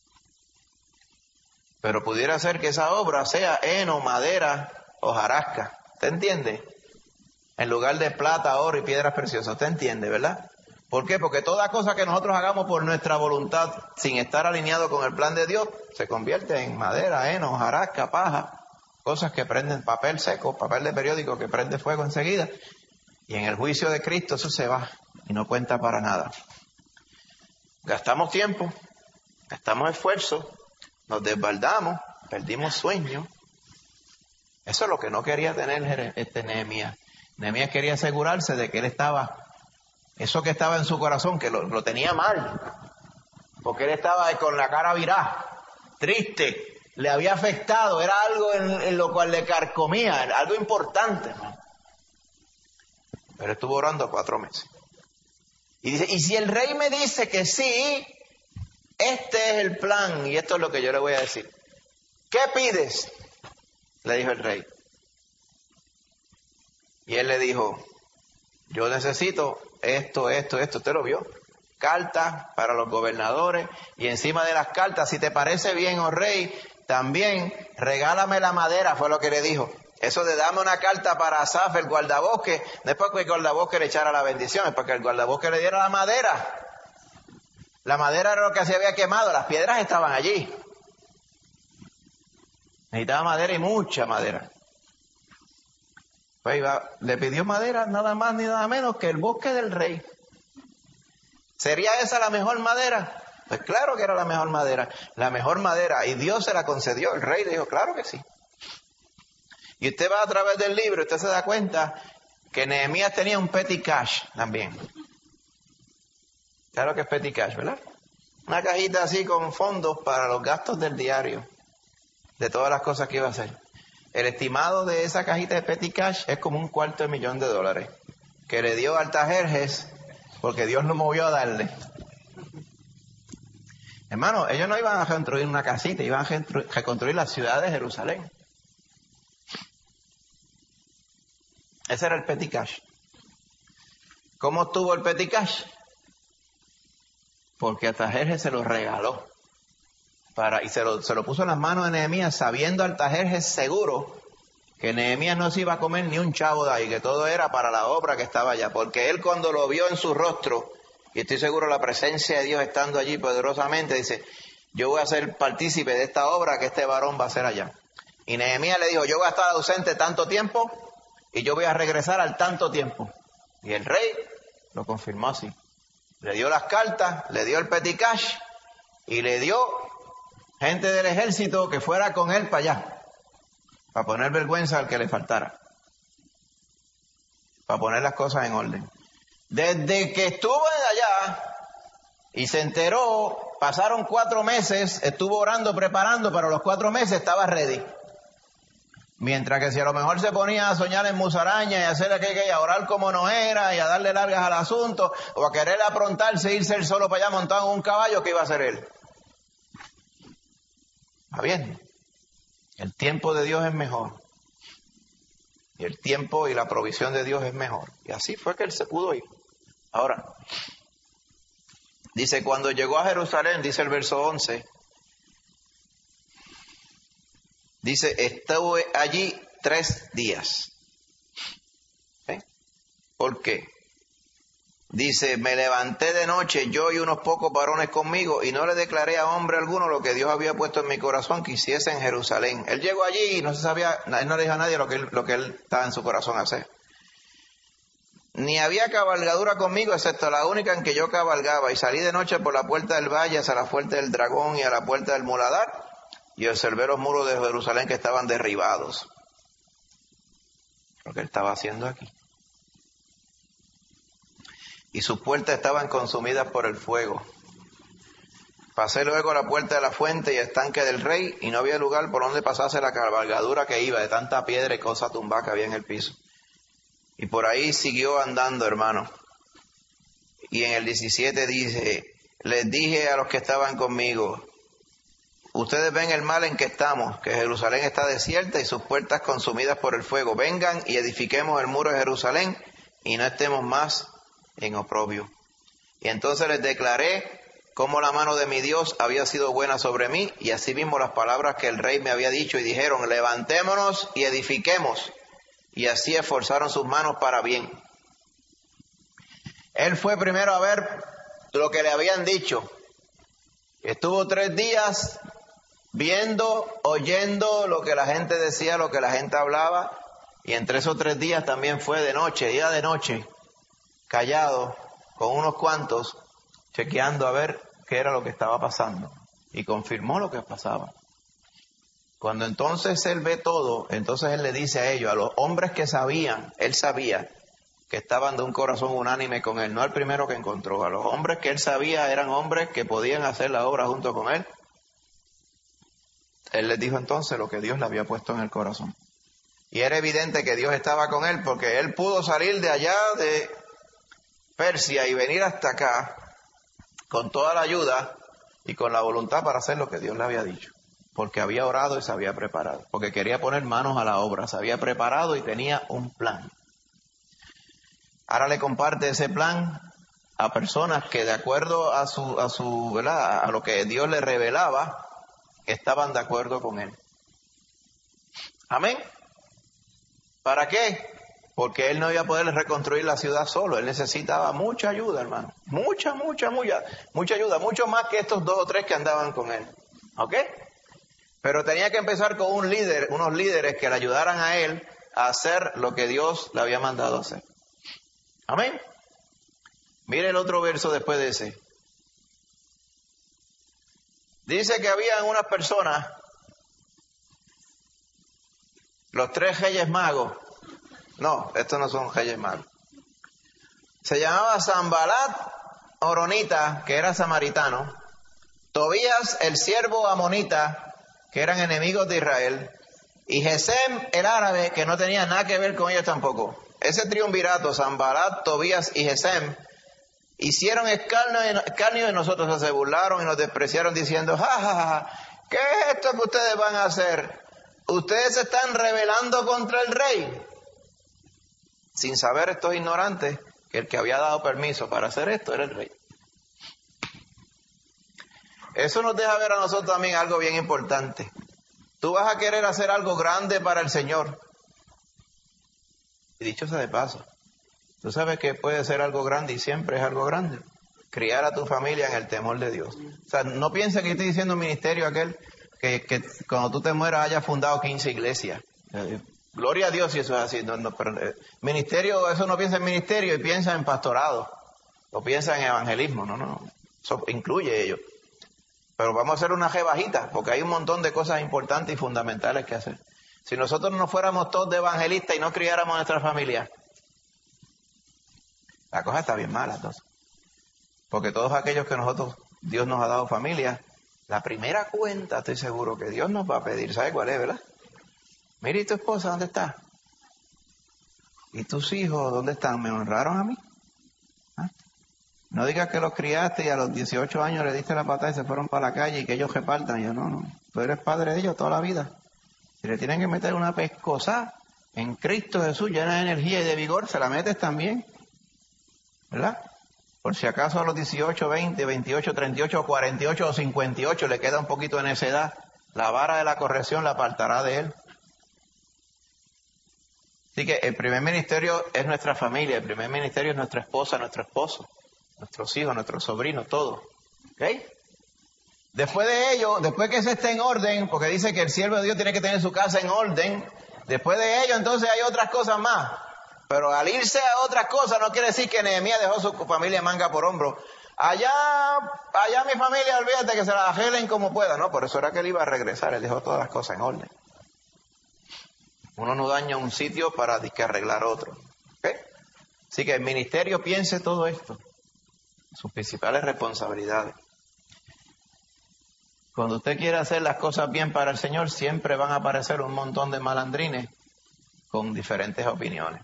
Pero pudiera ser que esa obra sea heno, madera, hojarasca. ¿Usted entiende? En lugar de plata, oro y piedras preciosas. ¿Usted entiende, verdad? ¿Por qué? Porque toda cosa que nosotros hagamos por nuestra voluntad, sin estar alineado con el plan de Dios, se convierte en madera, heno, hojarasca, paja. Cosas que prenden, papel seco, papel de periódico que prende fuego enseguida. Y en el juicio de Cristo eso se va y no cuenta para nada. Gastamos tiempo, gastamos esfuerzo, nos desbaldamos, perdimos sueño. Eso es lo que no quería tener Nehemías. Nehemías quería asegurarse de que él estaba, eso que estaba en su corazón, que lo tenía mal. Porque él estaba con la cara virada, triste. Le había afectado, era algo en lo cual le carcomía, algo importante, ¿no? Pero estuvo orando 4 meses. Y dice, y si el rey me dice que sí, este es el plan, y esto es lo que yo le voy a decir. ¿Qué pides? Le dijo el rey. Y él le dijo, yo necesito esto. ¿Usted lo vio? Cartas para los gobernadores, y encima de las cartas, si te parece bien, oh rey, también regálame la madera, fue lo que le dijo. Eso de dame una carta para Asaf, el guardabosque, no es porque el guardabosque le echara la bendición, es porque el guardabosque le diera la madera. La madera era lo que se había quemado, las piedras estaban allí. Necesitaba madera y mucha madera. Pues le pidió madera nada más ni nada menos que el bosque del rey. ¿Sería esa la mejor madera? Pues claro que era la mejor madera, y Dios se la concedió. El rey le dijo, claro que sí. Y usted va a través del libro, usted se da cuenta que Nehemías tenía un petty cash también. Claro que es petty cash, ¿verdad? Una cajita así con fondos para los gastos del diario, de todas las cosas que iba a hacer. El estimado de esa cajita de petty cash es como $250,000 que le dio Artajerjes porque Dios lo movió a darle. Hermano, ellos no iban a construir una casita, iban a reconstruir la ciudad de Jerusalén. Ese era el petty cash. ¿Cómo estuvo el petty cash? Porque Artajerjes se lo regaló. Y se lo puso en las manos de Nehemías, sabiendo Artajerjes seguro que Nehemías no se iba a comer ni un chavo de ahí, que todo era para la obra que estaba allá. Porque él, cuando lo vio en su rostro, y estoy seguro la presencia de Dios estando allí poderosamente, dice: yo voy a ser partícipe de esta obra que este varón va a hacer allá. Y Nehemías le dijo: yo voy a estar ausente tanto tiempo y yo voy a regresar al tanto tiempo. Y el rey lo confirmó así. Le dio las cartas, le dio el petty cash y le dio gente del ejército que fuera con él para allá, para poner vergüenza al que le faltara, para poner las cosas en orden. Desde que estuvo allá y se enteró, pasaron 4 meses, estuvo orando, preparando, pero los 4 meses estaba ready. Mientras que si a lo mejor se ponía a soñar en musaraña y a hacer aquello y a orar como no era y a darle largas al asunto, o a querer aprontarse, irse él solo para allá montado en un caballo, ¿qué iba a hacer él? ¿Está bien? El tiempo de Dios es mejor. Y el tiempo y la provisión de Dios es mejor. Y así fue que él se pudo ir. Ahora, dice, cuando llegó a Jerusalén, dice el verso 11, dice, estuve allí 3 días. ¿Sí? ¿Por qué? Dice, me levanté de noche, yo y unos pocos varones conmigo, y no le declaré a hombre alguno lo que Dios había puesto en mi corazón que hiciese en Jerusalén. Él llegó allí y no se sabía, él no le dijo a nadie lo que él estaba en su corazón hacer. Ni había cabalgadura conmigo, excepto la única en que yo cabalgaba, y salí de noche por la puerta del valle, hacia la fuente del dragón y a la puerta del muladar, y observé los muros de Jerusalén que estaban derribados. Lo que él estaba haciendo aquí. Y sus puertas estaban consumidas por el fuego. Pasé luego a la puerta de la fuente y estanque del rey, y no había lugar por donde pasase la cabalgadura que iba, de tanta piedra y cosa tumbada que había en el piso. Y por ahí siguió andando, hermano. Y en el 17 dice, les dije a los que estaban conmigo, ustedes ven el mal en que estamos, que Jerusalén está desierta y sus puertas consumidas por el fuego. Vengan y edifiquemos el muro de Jerusalén y no estemos más en oprobio. Y entonces les declaré cómo la mano de mi Dios había sido buena sobre mí, y asimismo las palabras que el rey me había dicho, y dijeron, levantémonos y edifiquemos. Y así esforzaron sus manos para bien. Él fue primero a ver lo que le habían dicho. Estuvo 3 días viendo, oyendo lo que la gente decía, lo que la gente hablaba, y entre esos 3 días también fue de noche, día de noche, callado, con unos cuantos, chequeando a ver qué era lo que estaba pasando. Y confirmó lo que pasaba. Cuando entonces él ve todo, entonces él le dice a ellos, a los hombres que sabían, él sabía que estaban de un corazón unánime con él, no al primero que encontró, a los hombres que él sabía eran hombres que podían hacer la obra junto con él. Él les dijo entonces lo que Dios le había puesto en el corazón. Y era evidente que Dios estaba con él, porque él pudo salir de allá de Persia y venir hasta acá con toda la ayuda y con la voluntad para hacer lo que Dios le había dicho, porque había orado y se había preparado, porque quería poner manos a la obra, se había preparado y tenía un plan. Ahora le comparte ese plan a personas que de acuerdo a su ¿verdad?, a lo que Dios le revelaba, estaban de acuerdo con él. Amén. ¿Para qué? Porque él no iba a poder reconstruir la ciudad solo. Él necesitaba mucha ayuda, hermano. Mucha ayuda. Mucho más que estos 2 o 3 que andaban con él. ¿Ok? Pero tenía que empezar con unos líderes que le ayudaran a él a hacer lo que Dios le había mandado hacer. Amén. Mire el otro verso después de ese. Dice que había unas personas, los 3 reyes magos. No, estos no son reyes magos. Se llamaba Sanbalat Horonita, que era samaritano. Tobías, el siervo amonita, que eran enemigos de Israel. y Gesem el árabe, que no tenía nada que ver con ellos tampoco. Ese triunvirato, Sanbalat, Tobías y Gesem, hicieron escarnio de nosotros, se burlaron y nos despreciaron diciendo, ja, ja, ja, ¿qué es esto que ustedes van a hacer? Ustedes se están rebelando contra el rey. Sin saber estos ignorantes que el que había dado permiso para hacer esto era el rey. Eso nos deja ver a nosotros también algo bien importante. Tú vas a querer hacer algo grande para el Señor. Y dicho sea de paso, tú sabes que puede ser algo grande y siempre es algo grande. Criar a tu familia en el temor de Dios. O sea, no pienses que estoy diciendo un ministerio aquel que cuando tú te mueras haya fundado 15 iglesias. Gloria a Dios si eso es así. Pero, ministerio, eso no piensa en ministerio y piensa en pastorado. O piensa en evangelismo. No. Eso incluye ello. Pero vamos a hacer una rebajita, porque hay un montón de cosas importantes y fundamentales que hacer. Si nosotros no fuéramos todos de evangelistas y no criáramos a nuestra familia, la cosa está bien mala entonces. Porque todos aquellos que Dios nos ha dado familia, la primera cuenta estoy seguro que Dios nos va a pedir, ¿sabe cuál es, verdad? Mira, ¿y tu esposa dónde está? ¿Y tus hijos dónde están? ¿Me honraron a mí? ¿Ah? No digas que los criaste y a los 18 años le diste la patada y se fueron para la calle y que ellos repartan. Yo no. Tú eres padre de ellos toda la vida. Si le tienen que meter una pescosa en Cristo Jesús llena de energía y de vigor, se la metes también. ¿Verdad? Por si acaso a los 18, 20, 28, 38, 48 o 58 le queda un poquito de necedad, la vara de la corrección la apartará de él. Así que el primer ministerio es nuestra familia, el primer ministerio es nuestra esposa, nuestro esposo, nuestros hijos, nuestros sobrinos, todo. ¿Ok? Después de ello, después que se esté en orden, porque dice que el siervo de Dios tiene que tener su casa en orden, después de ello entonces hay otras cosas más. Pero al irse a otras cosas no quiere decir que Nehemías dejó su familia manga por hombro. Allá mi familia, olvídate que se la arreglen como pueda. No, por eso era que él iba a regresar, él dejó todas las cosas en orden. Uno no daña un sitio para arreglar otro. ¿Okay? Así que el ministerio piense todo esto, sus principales responsabilidades. Cuando usted quiere hacer las cosas bien para el Señor, siempre van a aparecer un montón de malandrines con diferentes opiniones.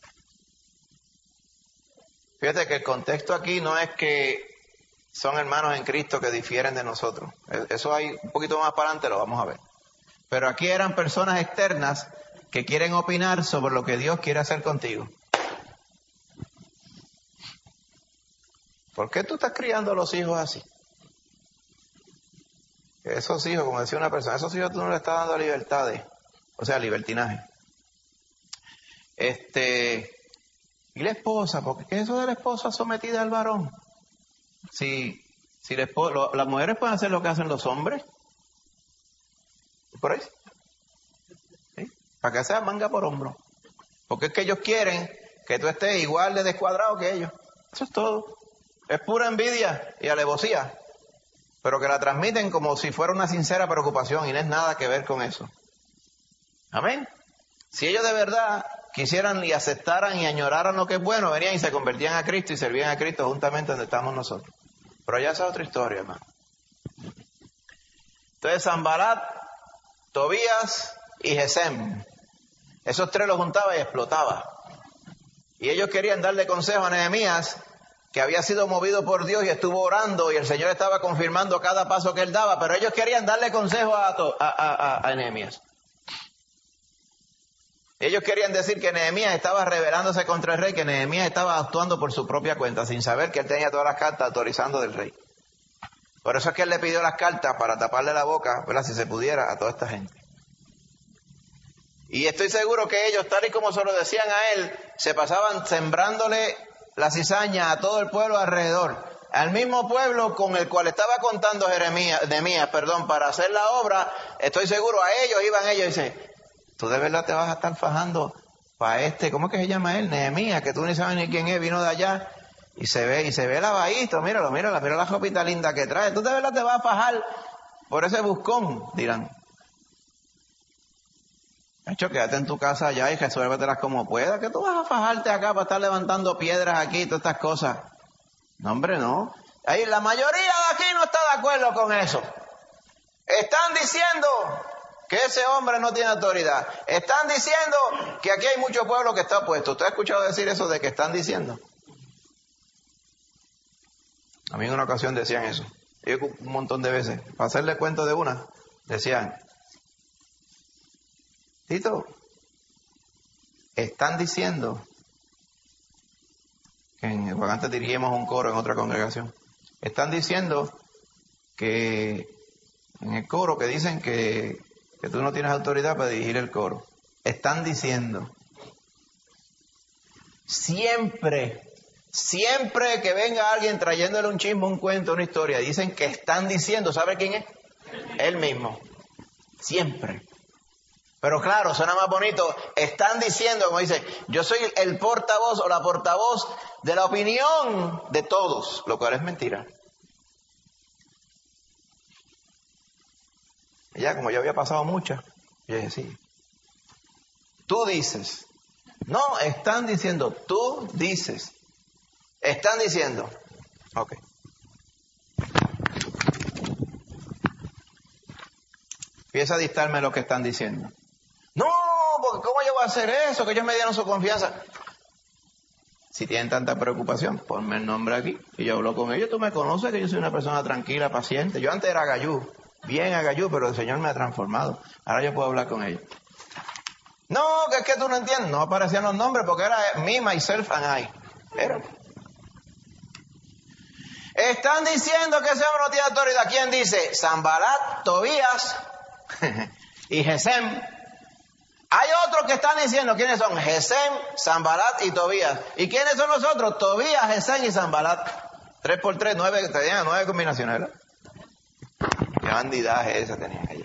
Fíjate que el contexto aquí no es que son hermanos en Cristo que difieren de nosotros. Eso hay un poquito más para adelante, lo vamos a ver. Pero aquí eran personas externas que quieren opinar sobre lo que Dios quiere hacer contigo. ¿Por qué tú estás criando a los hijos así? Esos hijos, como decía una persona, esos hijos tú no le estás dando libertades, o sea, libertinaje. Y la esposa, porque ¿qué es eso de la esposa sometida al varón? Si las mujeres pueden hacer lo que hacen los hombres, por ahí, ¿sí? Para que sea manga por hombro, porque es que ellos quieren que tú estés igual de descuadrado que ellos. Eso es todo. Es pura envidia y alevosía, pero que la transmiten como si fuera una sincera preocupación y no es nada que ver con eso. Amén. Si ellos de verdad quisieran y aceptaran y añoraran lo que es bueno, venían y se convertían a Cristo y servían a Cristo juntamente donde estamos nosotros. Pero ya esa es otra historia, hermano. Entonces Sanbalat, Tobías y Gesem, esos tres los juntaba y explotaba. Y ellos querían darle consejo a Nehemías, que había sido movido por Dios y estuvo orando y el Señor estaba confirmando cada paso que él daba, pero ellos querían darle consejo a Nehemías. Ellos querían decir que Nehemías estaba rebelándose contra el rey, que Nehemías estaba actuando por su propia cuenta, sin saber que él tenía todas las cartas autorizando del rey. Por eso es que él le pidió las cartas para taparle la boca, ¿verdad?, si se pudiera, a toda esta gente. Y estoy seguro que ellos, tal y como se lo decían a él, se pasaban sembrándole la cizaña a todo el pueblo alrededor. Al mismo pueblo con el cual estaba contando Nehemías, para hacer la obra, estoy seguro a ellos, iban ellos y dicen, tú de verdad te vas a estar fajando para ¿cómo es que se llama él? Nehemías, que tú ni sabes ni quién es, vino de allá y se ve lavadito, mira la ropita linda que trae. Tú de verdad te vas a fajar por ese buscón, dirán. Hecho, quédate en tu casa allá y resuélvetelas como puedas, que tú vas a fajarte acá para estar levantando piedras aquí y todas estas cosas. No, hombre, no. Ahí la mayoría de aquí no está de acuerdo con eso. Están diciendo que ese hombre no tiene autoridad. Están diciendo que aquí hay mucho pueblo que está opuesto. ¿Usted ha escuchado decir eso de que están diciendo? A mí en una ocasión decían eso. Yo un montón de veces. Para hacerle cuento de una, decían, Tito, están diciendo, porque antes dirigíamos un coro en otra congregación, están diciendo que en el coro que dicen que tú no tienes autoridad para dirigir el coro. Están diciendo. Siempre que venga alguien trayéndole un chisme, un cuento, una historia, dicen que están diciendo, ¿sabe quién es? Él mismo. Siempre. Pero claro, suena más bonito. Están diciendo, como dice, yo soy el portavoz o la portavoz de la opinión de todos, lo cual es mentira. Y ya, como yo había pasado muchas, yo dije, sí. Tú dices. No, están diciendo, tú dices. Están diciendo. Ok. Empieza a dictarme lo que están diciendo. No, porque ¿cómo yo voy a hacer eso? Que ellos me dieron su confianza. Si tienen tanta preocupación, ponme el nombre aquí. Y yo hablo con ellos. Tú me conoces que yo soy una persona tranquila, paciente. Yo antes era agayú, bien agayú, pero el Señor me ha transformado. Ahora yo puedo hablar con ellos. No, que es que tú no entiendes. No aparecían los nombres porque era me, myself and I. Pero están diciendo que ese hombre no tiene autoridad. ¿Quién dice? Sanbalat, Tobías y Gesem. Hay otros que están diciendo quiénes son Gesem, Sanbalat y Tobías. ¿Y quiénes son los otros? Tobías, Gesem y Sanbalat. 3 por 3, 9, tenían 9 combinaciones, ¿verdad? Qué bandidaje esa tenían ellos.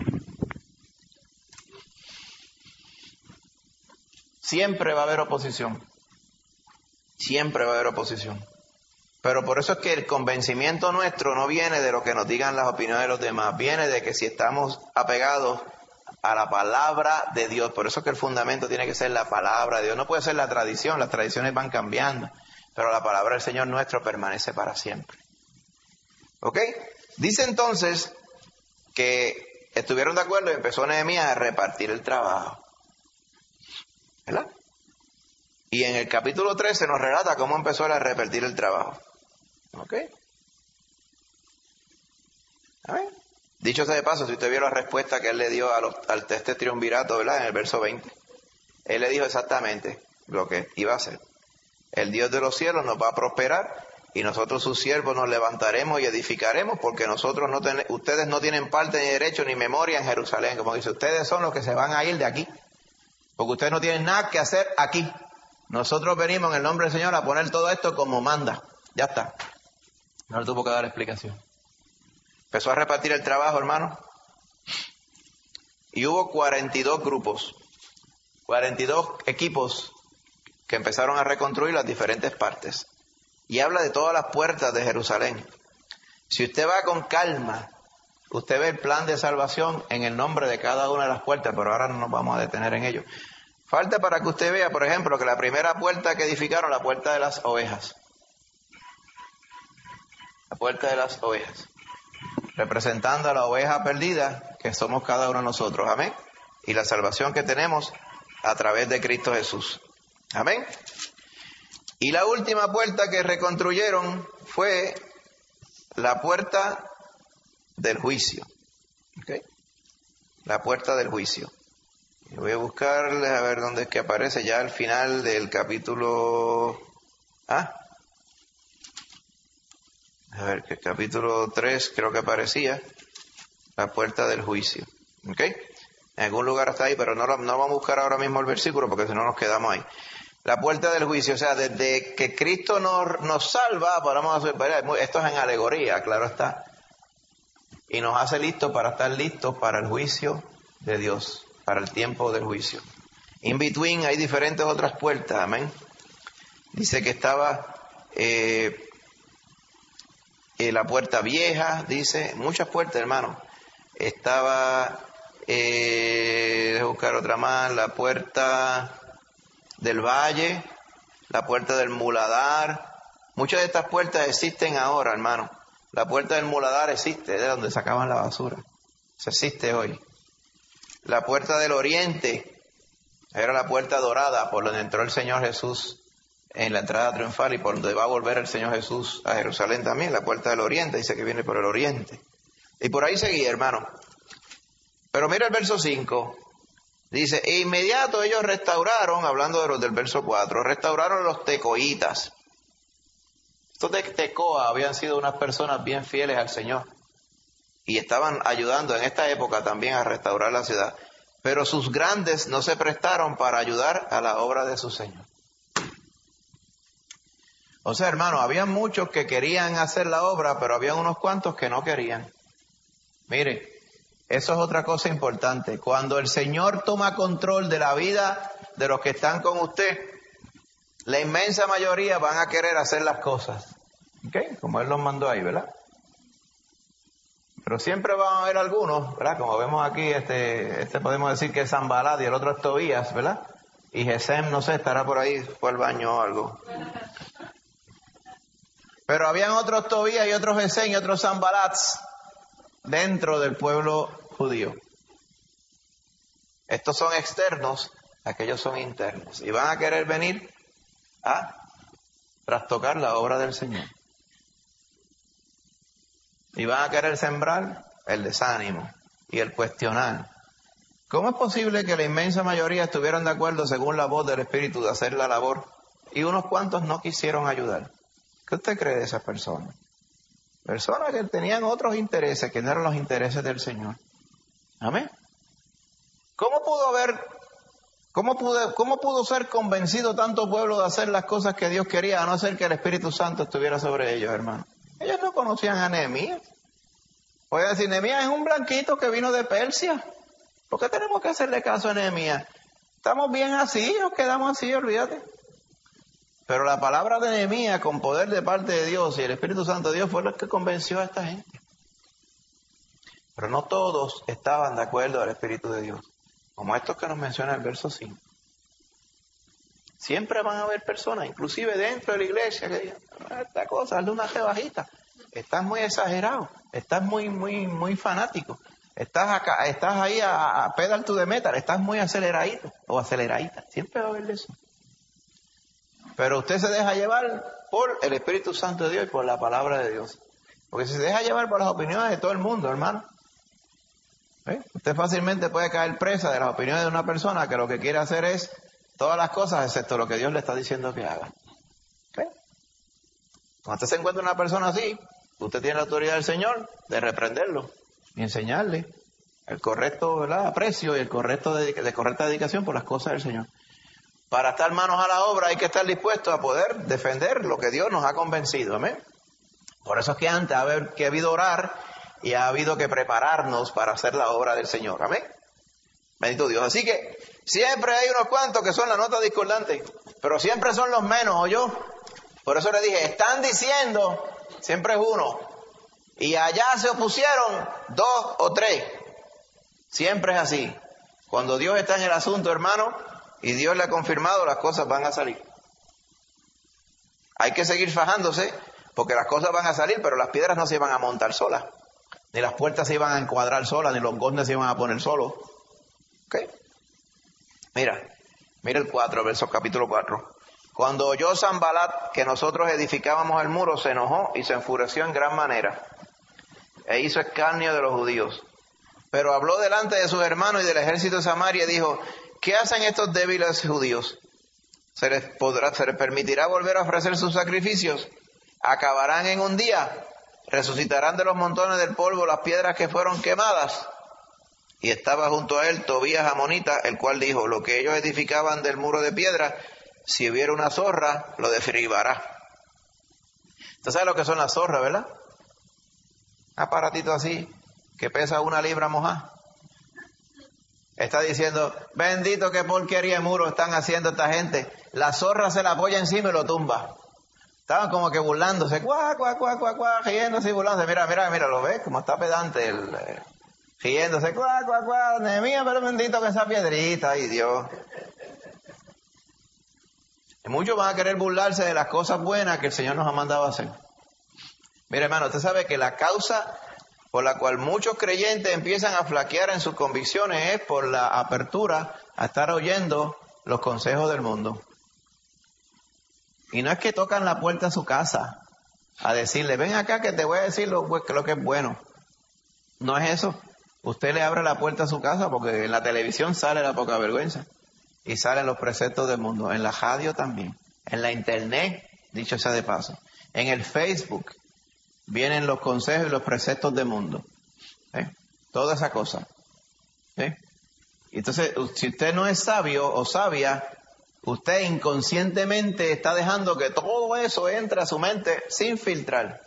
Siempre va a haber oposición. Siempre va a haber oposición. Pero por eso es que el convencimiento nuestro no viene de lo que nos digan las opiniones de los demás. Viene de que si estamos apegados a la palabra de Dios. Por eso es que el fundamento tiene que ser la palabra de Dios. No puede ser la tradición. Las tradiciones van cambiando. Pero la palabra del Señor nuestro permanece para siempre. ¿Ok? Dice entonces que estuvieron de acuerdo y empezó Nehemías a repartir el trabajo. ¿Verdad? Y en el capítulo 13 nos relata cómo empezó a repartir el trabajo. ¿Ok? A ver. Dicho sea de paso, si usted vio la respuesta que él le dio al este triunvirato, ¿verdad? En el verso 20. Él le dijo exactamente lo que iba a hacer. El Dios de los cielos nos va a prosperar y nosotros sus siervos nos levantaremos y edificaremos porque nosotros ustedes no tienen parte ni derecho ni memoria en Jerusalén. Como dice, ustedes son los que se van a ir de aquí. Porque ustedes no tienen nada que hacer aquí. Nosotros venimos en el nombre del Señor a poner todo esto como manda. Ya está. No le tuvo que dar explicación. Empezó a repartir el trabajo, hermano. Y hubo 42 grupos. 42 equipos que empezaron a reconstruir las diferentes partes. Y habla de todas las puertas de Jerusalén. Si usted va con calma, usted ve el plan de salvación en el nombre de cada una de las puertas, pero ahora no nos vamos a detener en ello. Falta para que usted vea, por ejemplo, que la primera puerta que edificaron, la puerta de las ovejas. La puerta de las ovejas. Representando a la oveja perdida, que somos cada uno de nosotros. Amén. Y la salvación que tenemos a través de Cristo Jesús. Amén. Y la última puerta que reconstruyeron fue la puerta del juicio. ¿Okay? La puerta del juicio. Y voy a buscarles a ver dónde es que aparece ya al final del capítulo... A ver, que el capítulo 3 creo que aparecía. La puerta del juicio. ¿Ok? En algún lugar está ahí, pero no vamos a buscar ahora mismo el versículo porque si no nos quedamos ahí. La puerta del juicio, o sea, desde que Cristo nos salva, esto es en alegoría, claro está. Y nos hace listos para estar listos para el juicio de Dios, para el tiempo del juicio. In between hay diferentes otras puertas, amén. Dice que estaba la puerta vieja, dice, muchas puertas, hermano. Estaba, déjame buscar otra más, la puerta del valle, la puerta del muladar. Muchas de estas puertas existen ahora, hermano. La puerta del muladar existe, de donde sacaban la basura. Eso existe hoy. La puerta del oriente era la puerta dorada por donde entró el Señor Jesús en la entrada triunfal y por donde va a volver el Señor Jesús a Jerusalén también, la puerta del oriente, dice que viene por el oriente. Y por ahí seguía, hermano. Pero mira el verso 5, dice, e inmediato ellos restauraron, hablando de los del verso 4, restauraron los tecoitas. Estos de Tecoa habían sido unas personas bien fieles al Señor y estaban ayudando en esta época también a restaurar la ciudad. Pero sus grandes no se prestaron para ayudar a la obra de su Señor. O sea, hermano, había muchos que querían hacer la obra, pero había unos cuantos que no querían. Mire, eso es otra cosa importante. Cuando el Señor toma control de la vida de los que están con usted, la inmensa mayoría van a querer hacer las cosas. ¿Ok? Como Él los mandó ahí, ¿verdad? Pero siempre van a haber algunos, ¿verdad? Como vemos aquí, este podemos decir que es Sanbalat y el otro es Tobías, ¿verdad? Y Gesem, no sé, estará por ahí, fue al baño o algo. Pero habían otros Tobías y otros Gesem y otros Sanbalats dentro del pueblo judío. Estos son externos, aquellos son internos. Y van a querer venir a trastocar la obra del Señor. Y van a querer sembrar el desánimo y el cuestionar. ¿Cómo es posible que la inmensa mayoría estuvieran de acuerdo según la voz del Espíritu de hacer la labor y unos cuantos no quisieron ayudar? ¿Qué usted cree de esas personas? Personas que tenían otros intereses que no eran los intereses del Señor. Amén. ¿Cómo pudo ser convencido tanto pueblo de hacer las cosas que Dios quería, a no ser que el Espíritu Santo estuviera sobre ellos, hermano? Ellos no conocían a Nehemías. Voy a decir, Nehemías es un blanquito que vino de Persia. ¿Por qué tenemos que hacerle caso a Nehemías? Estamos bien así, nos quedamos así, olvídate. Pero la palabra de Nehemías con poder de parte de Dios y el Espíritu Santo de Dios fue lo que convenció a esta gente. Pero no todos estaban de acuerdo al Espíritu de Dios, como estos que nos menciona el verso 5. Siempre van a haber personas, inclusive dentro de la iglesia, que digan, esta cosa, hazle una rebajita. Estás muy exagerado, estás muy fanático. Estás ahí a pedal to the metal, estás muy aceleradito o aceleradita. Siempre va a haber eso. Pero usted se deja llevar por el Espíritu Santo de Dios y por la palabra de Dios. Porque si se deja llevar por las opiniones de todo el mundo, hermano, usted fácilmente puede caer presa de las opiniones de una persona que lo que quiere hacer es todas las cosas excepto lo que Dios le está diciendo que haga. Cuando usted se encuentra una persona así, usted tiene la autoridad del Señor de reprenderlo y enseñarle el correcto, ¿verdad?, aprecio y el correcta dedicación por las cosas del Señor. Para estar manos a la obra hay que estar dispuestos a poder defender lo que Dios nos ha convencido. Amén. Por eso es que antes ha habido orar y ha habido que prepararnos para hacer la obra del Señor. Amén. Bendito Dios. Así que siempre hay unos cuantos que son la nota discordante, pero siempre son los menos, ¿o yo? Por eso le dije, están diciendo, siempre es uno, y allá se opusieron 2 o 3. Siempre es así. Cuando Dios está en el asunto, hermano, y Dios le ha confirmado, las cosas van a salir. Hay que seguir fajándose, porque las cosas van a salir, pero las piedras no se iban a montar solas, ni las puertas se iban a encuadrar solas, ni los goznes se iban a poner solos. ¿Ok? Mira el 4, verso capítulo 4. Cuando oyó Sanbalat que nosotros edificábamos el muro, se enojó y se enfureció en gran manera, e hizo escarnio de los judíos. Pero habló delante de sus hermanos y del ejército de Samaria y dijo, ¿qué hacen estos débiles judíos? ¿Se les permitirá volver a ofrecer sus sacrificios? ¿Acabarán en un día? ¿Resucitarán de los montones del polvo las piedras que fueron quemadas? Y estaba junto a él Tobías amonita, el cual dijo, lo que ellos edificaban del muro de piedra, si hubiera una zorra, lo derribará. ¿Usted sabe lo que son las zorras, verdad? Un aparatito así, que pesa 1 libra mojada. Está diciendo, bendito qué porquería de muro están haciendo esta gente. La zorra se la apoya encima y lo tumba. Estaban como que burlándose, cuá, riéndose y burlándose. Mira, lo ves, como está pedante riéndose, cuá, Nehemías, pero bendito que esa piedrita, ay Dios. Y muchos van a querer burlarse de las cosas buenas que el Señor nos ha mandado a hacer. Mire, hermano, usted sabe que la causa por la cual muchos creyentes empiezan a flaquear en sus convicciones es por la apertura a estar oyendo los consejos del mundo. Y no es que tocan la puerta a su casa a decirle, ven acá que te voy a decir lo que es bueno. No es eso. Usted le abre la puerta a su casa porque en la televisión sale la poca vergüenza y salen los preceptos del mundo. En la radio también. En la internet, dicho sea de paso. En el Facebook vienen los consejos y los preceptos del mundo. Toda esa cosa. Entonces, si usted no es sabio o sabia, usted inconscientemente está dejando que todo eso entre a su mente sin filtrar.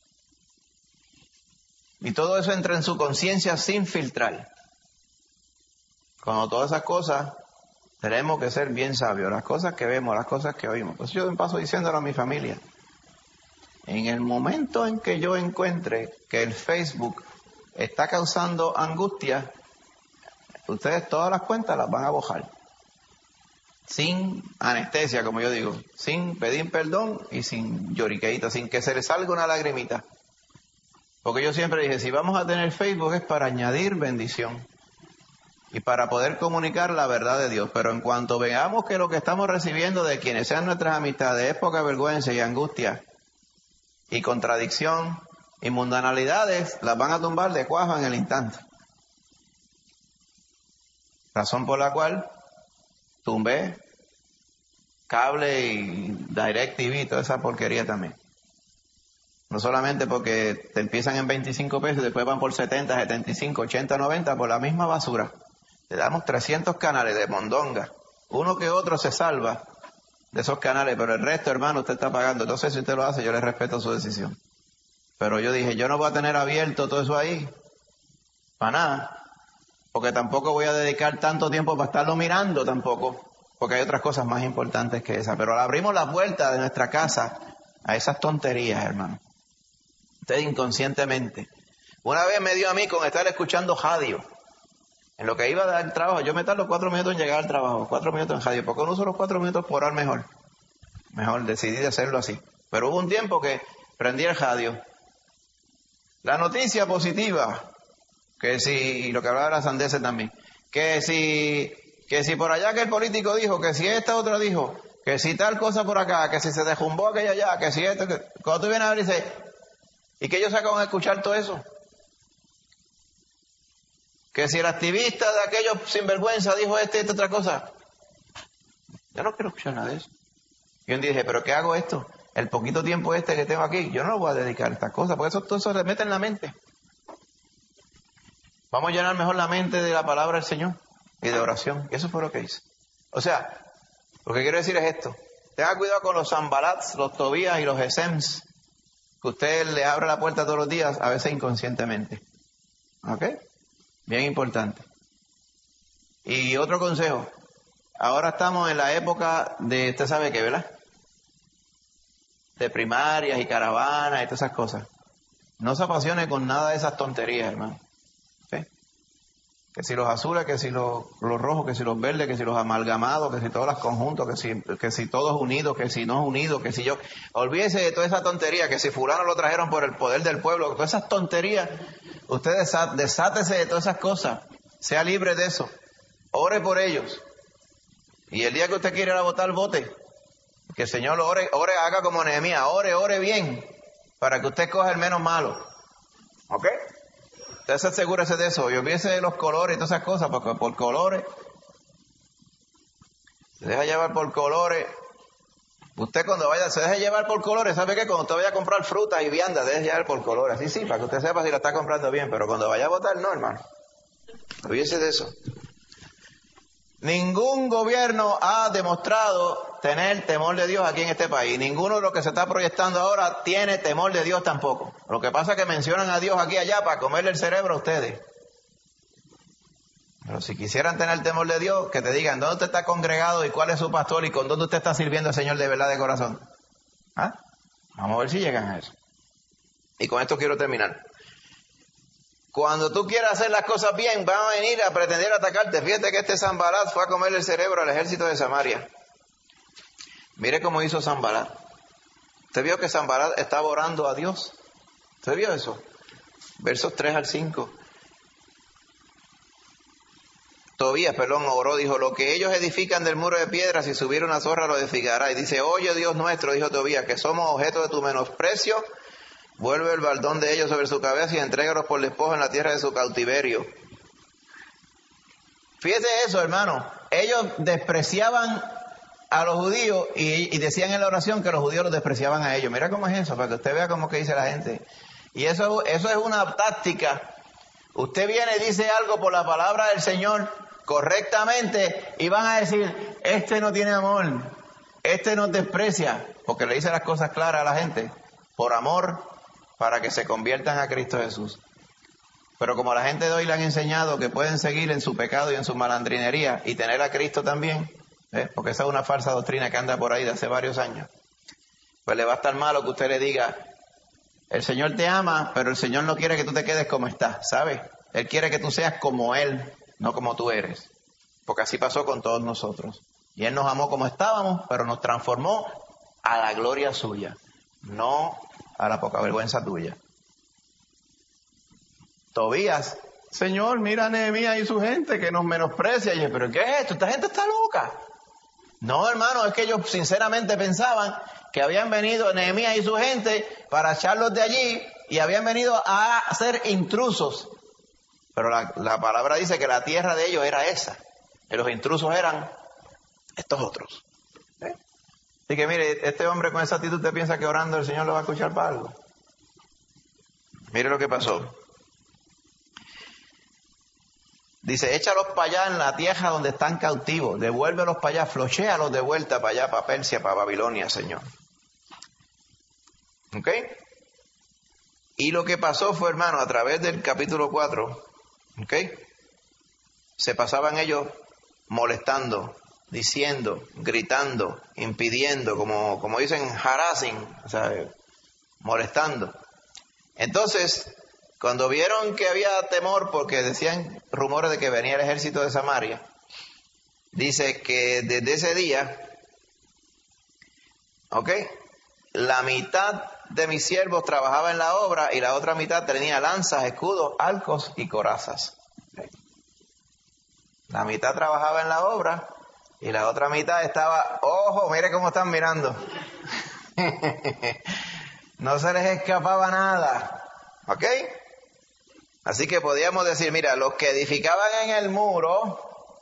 Y todo eso entra en su conciencia sin filtrar. Cuando todas esas cosas, tenemos que ser bien sabios. Las cosas que vemos, las cosas que oímos. Pues yo paso diciéndolo a mi familia. En el momento en que yo encuentre que el Facebook está causando angustia, ustedes todas las cuentas las van a bojar. Sin anestesia, como yo digo. Sin pedir perdón y sin lloriqueita, sin que se les salga una lagrimita. Porque yo siempre dije, si vamos a tener Facebook es para añadir bendición y para poder comunicar la verdad de Dios. Pero en cuanto veamos que lo que estamos recibiendo de quienes sean nuestras amistades es poca vergüenza y angustia y contradicción y mundanalidades, las van a tumbar de cuajo en el instante. Razón por la cual tumbé cable y DirecTV y toda esa porquería también. No solamente porque te empiezan en 25 pesos y después van por 70, 75, 80, 90 por la misma basura. Le damos 300 canales de mondonga. Uno que otro se salva de esos canales, pero el resto, hermano, usted está pagando. Entonces, si usted lo hace, yo le respeto su decisión. Pero yo dije, yo no voy a tener abierto todo eso ahí, para nada, porque tampoco voy a dedicar tanto tiempo para estarlo mirando tampoco, porque hay otras cosas más importantes que esa. Pero abrimos la puerta de nuestra casa a esas tonterías, hermano. Usted inconscientemente. Una vez me dio a mí con estar escuchando radio. En lo que iba a dar el trabajo, yo me tardo 4 minutos en llegar al trabajo, 4 minutos en radio. ¿Por qué no uso los 4 minutos por hora mejor? Mejor, decidí de hacerlo así. Pero hubo un tiempo que prendí el radio. La noticia positiva, que si, y lo que hablaba de las sandeces también, que si por allá que el político dijo, que si esta otra dijo, que si tal cosa por acá, que si se dejumbó aquella allá, que si esto, que cuando tú vienes a ver y dices, ¿y qué ellos sacan a escuchar todo eso? Que si el activista de aquellos sinvergüenza dijo esta otra cosa. Yo no quiero escuchar nada de eso. Y un día dije, ¿pero qué hago esto? El poquito tiempo que tengo aquí, yo no lo voy a dedicar a estas cosas, porque todo eso se mete en la mente. Vamos a llenar mejor la mente de la palabra del Señor y de oración. Y eso fue lo que hice. O sea, lo que quiero decir es esto. Tenga cuidado con los Sanbalats, los Tobías y los Gesems, que usted le abre la puerta todos los días, a veces inconscientemente. ¿Ok? Bien importante. Y otro consejo. Ahora estamos en la época de, usted sabe qué, ¿verdad? De primarias y caravanas y todas esas cosas. No se apasione con nada de esas tonterías, hermano. ¿Sí? Que si los azules, que si los rojos, que si los verdes, que si los amalgamados, que si todos los conjuntos, que si todos unidos, que si no unidos, que si yo... Olvídese de toda esa tontería, que si fulano lo trajeron por el poder del pueblo, todas esas tonterías. Usted desátese de todas esas cosas. Sea libre de eso. Ore por ellos. Y el día que usted quiera ir a votar, vote. Que el Señor lo ore, haga como Nehemías. Ore bien. Para que usted coja el menos malo. ¿Ok? Usted asegúrese de eso. Y olvídese de los colores y todas esas cosas. Porque por colores. Se deja llevar por colores. Usted cuando vaya, se deja llevar por colores. ¿Sabe qué? Cuando usted vaya a comprar frutas y viandas, deje llevar por colores. Así sí, para que usted sepa si la está comprando bien. Pero cuando vaya a votar, no, hermano. Olvídese de eso. Ningún gobierno ha demostrado tener temor de Dios aquí en este país. Ninguno de los que se está proyectando ahora tiene temor de Dios tampoco. Lo que pasa es que mencionan a Dios aquí y allá para comerle el cerebro a ustedes. Pero si quisieran tener temor de Dios, que te digan dónde usted está congregado y cuál es su pastor y con dónde usted está sirviendo al Señor de verdad de corazón. ¿Ah? Vamos a ver si llegan a eso. Y con esto quiero terminar. Cuando tú quieras hacer las cosas bien, van a venir a pretender atacarte. Fíjate que este Sanbalat fue a comerle el cerebro al ejército de Samaria. Mire cómo hizo Sanbalat. ¿Usted vio que Sanbalat estaba orando a Dios? ¿Usted vio eso? versos 3 al 5. Tobías, oró, dijo, lo que ellos edifican del muro de piedra, si subiera una zorra lo edificará. Y dice, oye Dios nuestro, dijo Tobías, que somos objeto de tu menosprecio, vuelve el baldón de ellos sobre su cabeza y entrégalos por despojo en la tierra de su cautiverio. Fíjese eso, hermano. Ellos despreciaban a los judíos y decían en la oración que los judíos los despreciaban a ellos. Mira cómo es eso, para que usted vea cómo que dice la gente. Y eso es una táctica. Usted viene y dice algo por la palabra del Señor correctamente y van a decir, este no tiene amor, este nos desprecia, porque le dice las cosas claras a la gente, por amor, para que se conviertan a Cristo Jesús. Pero como a la gente de hoy le han enseñado que pueden seguir en su pecado y en su malandrinería y tener a Cristo también, porque esa es una falsa doctrina que anda por ahí de hace varios años, pues le va a estar malo que usted le diga, el Señor te ama, pero el Señor no quiere que tú te quedes como estás, ¿sabes? Él quiere que tú seas como Él, no como tú eres. Porque así pasó con todos nosotros. Y Él nos amó como estábamos, pero nos transformó a la gloria suya, no a la poca vergüenza tuya. Tobías, Señor, mira a Nehemías y su gente que nos menosprecia. Y yo, ¿pero qué es esto? Esta gente está loca. No, hermano, es que ellos sinceramente pensaban que habían venido Nehemías y su gente para echarlos de allí y habían venido a ser intrusos. Pero la palabra dice que la tierra de ellos era esa. Y los intrusos eran estos otros. Así que mire, este hombre con esa actitud, ¿usted piensa que orando el Señor lo va a escuchar para algo? Mire lo que pasó. Dice, échalos para allá en la tierra donde están cautivos, devuélvelos para allá, flochéalos de vuelta para allá, para Persia, para Babilonia, Señor. ¿Ok? Y lo que pasó fue, hermano, a través del capítulo 4, ¿ok? Se pasaban ellos molestando, diciendo, gritando, impidiendo, como dicen, harassing, o sea, molestando. Entonces, cuando vieron que había temor, porque decían rumores de que venía el ejército de Samaria, dice que desde ese día, ¿ok? La mitad de mis siervos trabajaba en la obra y la otra mitad tenía lanzas, escudos, arcos y corazas. ¿Okay? La mitad trabajaba en la obra y la otra mitad estaba, ojo, mire cómo están mirando. No se les escapaba nada. ¿Ok? Así que podíamos decir, mira, los que edificaban en el muro,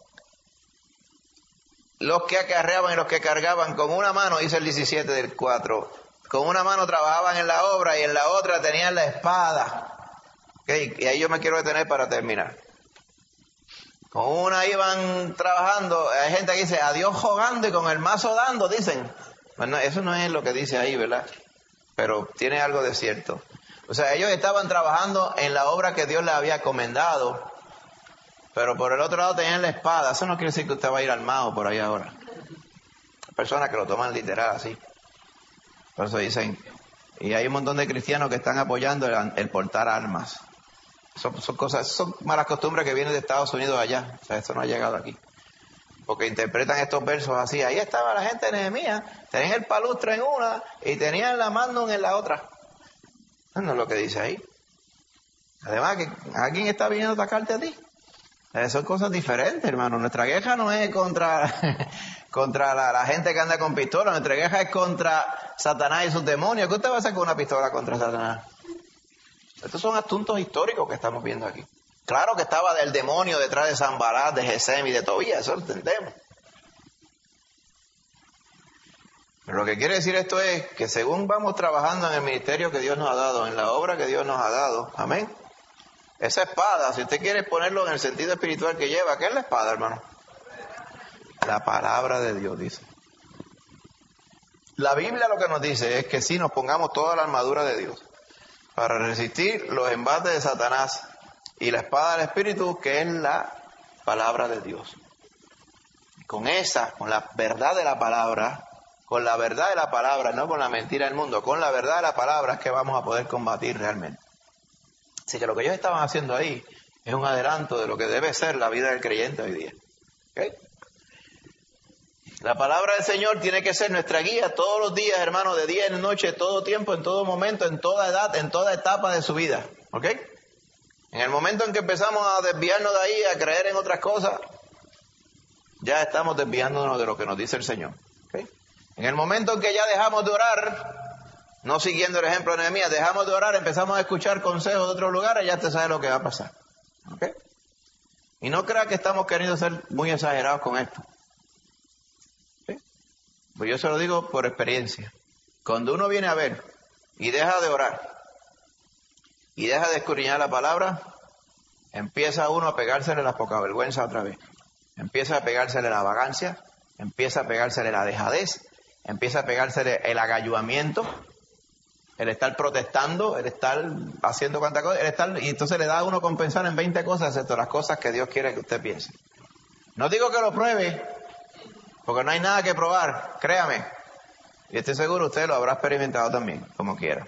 los que acarreaban y los que cargaban con una mano, dice el 17 del 4, con una mano trabajaban en la obra y en la otra tenían la espada. ¿Okay? Y ahí yo me quiero detener para terminar. Con una iban trabajando, hay gente que dice, a Dios jugando y con el mazo dando, dicen. Bueno, eso no es lo que dice ahí, ¿verdad? Pero tiene algo de cierto. O sea, ellos estaban trabajando en la obra que Dios les había comendado, pero por el otro lado tenían la espada. Eso no quiere decir que usted va a ir armado por ahí ahora. Hay personas que lo toman literal así. Por eso dicen, y hay un montón de cristianos que están apoyando el portar armas. Son cosas, son malas costumbres que vienen de Estados Unidos allá. O sea, esto no ha llegado aquí. Porque interpretan estos versos así. Ahí estaba la gente de Nehemías, tenían el palustre en una y tenían la mano en la otra. No es lo que dice ahí. Además, que ¿alguien está viniendo a atacarte a ti? Son cosas diferentes, hermano. Nuestra guerra no es contra la gente que anda con pistola. Nuestra guerra es contra Satanás y sus demonios. ¿Qué usted va a hacer con una pistola contra Satanás? Estos son asuntos históricos que estamos viendo aquí. Claro que estaba el demonio detrás de Sanbalat, de Gesem y de Tobías, eso lo entendemos. Pero lo que quiere decir esto es que según vamos trabajando en el ministerio que Dios nos ha dado, en la obra que Dios nos ha dado, amén. Esa espada, si usted quiere ponerlo en el sentido espiritual que lleva, ¿qué es la espada, hermano? La palabra de Dios, dice. La Biblia lo que nos dice es que sí nos pongamos toda la armadura de Dios para resistir los embates de Satanás y la espada del Espíritu, que es la palabra de Dios. Con la verdad de la palabra, con la verdad de la palabra, no con la mentira del mundo, con la verdad de la palabra es que vamos a poder combatir realmente. Así que lo que ellos estaban haciendo ahí es un adelanto de lo que debe ser la vida del creyente hoy día. ¿Okay? La palabra del Señor tiene que ser nuestra guía todos los días, hermano, de día y de noche, todo tiempo, en todo momento, en toda edad, en toda etapa de su vida. ¿Ok? En el momento en que empezamos a desviarnos de ahí, a creer en otras cosas, ya estamos desviándonos de lo que nos dice el Señor. ¿Okay? En el momento en que ya dejamos de orar, no siguiendo el ejemplo de Nehemías, dejamos de orar, empezamos a escuchar consejos de otros lugares, ya te sabes lo que va a pasar. ¿Okay? Y no creas que estamos queriendo ser muy exagerados con esto. ¿Sí? Pues yo se lo digo por experiencia. Cuando uno viene a ver y deja de orar y deja de escudriñar la palabra, empieza uno a pegársele la poca vergüenza otra vez. Empieza a pegársele la vagancia, empieza a pegársele la dejadez, empieza a pegársele el agalluamiento, el estar protestando, el estar haciendo cuantas cosas, y entonces le da a uno con pensar en 20 cosas, excepto las cosas que Dios quiere que usted piense. No digo que lo pruebe, porque no hay nada que probar, créame. Y estoy seguro usted lo habrá experimentado también, como quiera.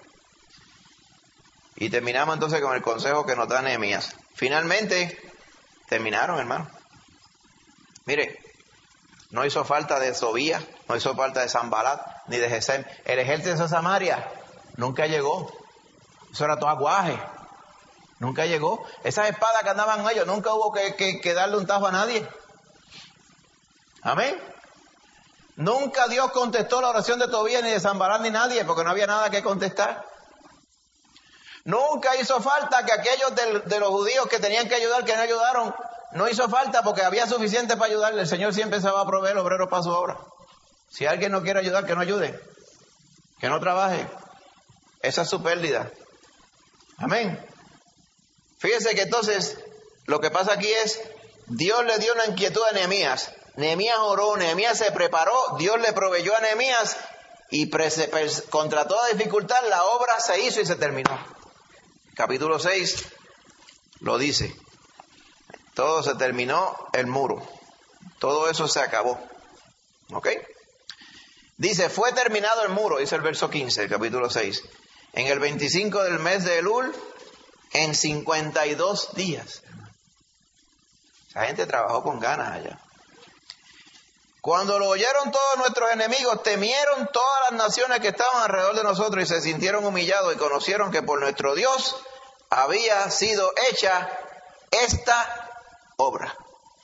Y terminamos entonces con el consejo que nos da Nehemías. Finalmente, terminaron, hermano. Mire, no hizo falta de Tobías, no hizo falta de Sanbalat, ni de Gesem. El ejército de Samaria nunca llegó. Eso era todo aguaje. Nunca llegó. Esas espadas que andaban ellos, nunca hubo que darle un tajo a nadie. Amén. Nunca Dios contestó la oración de Tobías, ni de Sanbalat, ni nadie, porque no había nada que contestar. Nunca hizo falta que aquellos de los judíos que tenían que ayudar, que no ayudaron, no hizo falta porque había suficiente para ayudarle. El Señor siempre se va a proveer obreros para su obra. Si alguien no quiere ayudar, que no ayude, que no trabaje. Esa es su pérdida. Amén. Fíjese que entonces lo que pasa aquí es, Dios le dio una inquietud a Nehemías. Nehemías oró, Nehemías se preparó, Dios le proveyó a Nehemías y contra toda dificultad la obra se hizo y se terminó. Capítulo 6 lo dice. Todo se terminó, el muro. Todo eso se acabó. ¿Ok? Dice, fue terminado el muro, dice el verso 15, el capítulo 6. En el 25 del mes de Elul, en 52 días. Esa gente trabajó con ganas allá. Cuando lo oyeron todos nuestros enemigos, temieron todas las naciones que estaban alrededor de nosotros y se sintieron humillados y conocieron que por nuestro Dios había sido hecha esta obra.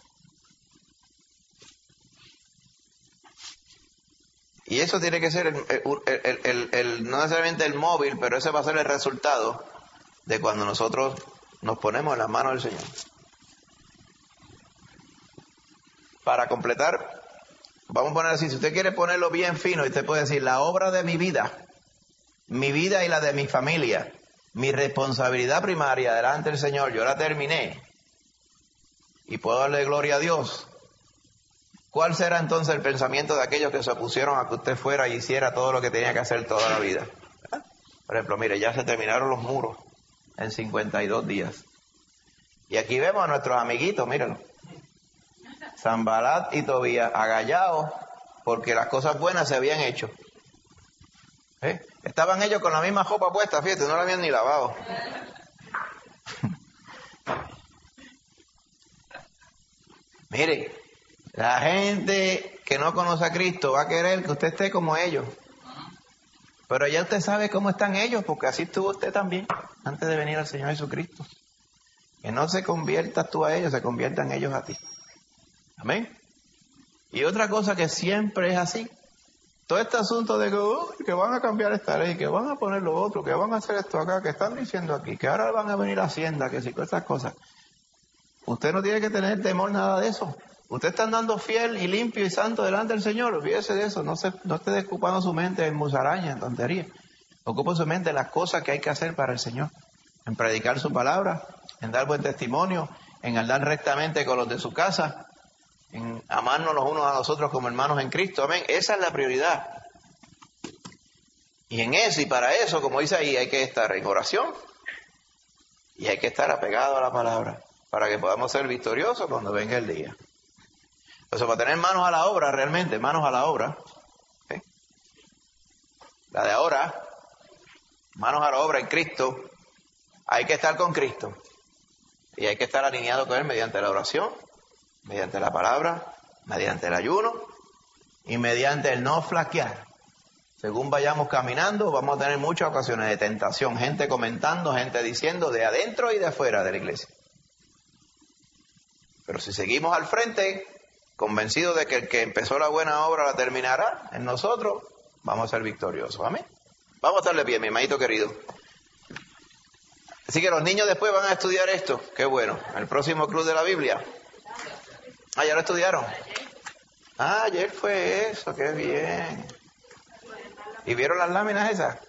Y eso tiene que ser no necesariamente el móvil, pero ese va a ser el resultado de cuando nosotros nos ponemos en las manos del Señor. Para completar, vamos a poner así, si usted quiere ponerlo bien fino, usted puede decir, la obra de mi vida y la de mi familia, mi responsabilidad primaria delante del Señor, yo la terminé y puedo darle gloria a Dios. ¿Cuál será entonces el pensamiento de aquellos que se opusieron a que usted fuera y hiciera todo lo que tenía que hacer toda la vida? Por ejemplo, mire, ya se terminaron los muros en 52 días. Y aquí vemos a nuestros amiguitos, mírenlo. Sanbalat y Tobías, agallados, porque las cosas buenas se habían hecho. Estaban ellos con la misma ropa puesta, fíjate, no la habían ni lavado. Mire, la gente que no conoce a Cristo va a querer que usted esté como ellos. Pero ya usted sabe cómo están ellos, porque así estuvo usted también, antes de venir al Señor Jesucristo. Que no se conviertas tú a ellos, se conviertan ellos a ti. Amén. Y otra cosa que siempre es así. Todo este asunto de que van a cambiar esta ley, que van a poner lo otro, que van a hacer esto acá, que están diciendo aquí, que ahora van a venir a Hacienda, que si con estas cosas. Usted no tiene que tener temor nada de eso. Usted está andando fiel y limpio y santo delante del Señor. Olvídese de eso. No esté ocupando su mente en musaraña, en tonterías. Ocupe su mente en las cosas que hay que hacer para el Señor. En predicar su palabra, en dar buen testimonio, en andar rectamente con los de su casa, en amarnos los unos a los otros como hermanos en Cristo. Amén. Esa es la prioridad. Y en eso y para eso, como dice ahí, hay que estar en oración y hay que estar apegado a la palabra para que podamos ser victoriosos cuando venga el día. Entonces, para tener manos a la obra, realmente, manos a la obra, ¿sí? La de ahora, manos a la obra en Cristo, hay que estar con Cristo y hay que estar alineado con Él mediante la oración, mediante la palabra, mediante el ayuno y mediante el no flaquear. Según vayamos caminando, vamos a tener muchas ocasiones de tentación, gente comentando, gente diciendo de adentro y de afuera de la iglesia. Pero si seguimos al frente, convencidos de que el que empezó la buena obra la terminará en nosotros, vamos a ser victoriosos. Amén. Vamos a estar de pie, mi hermanito querido. Así que los niños después van a estudiar esto. Qué bueno. El próximo club de la Biblia. Ah, ya lo estudiaron. Ah, ayer fue eso. Qué bien. ¿Y vieron las láminas esas?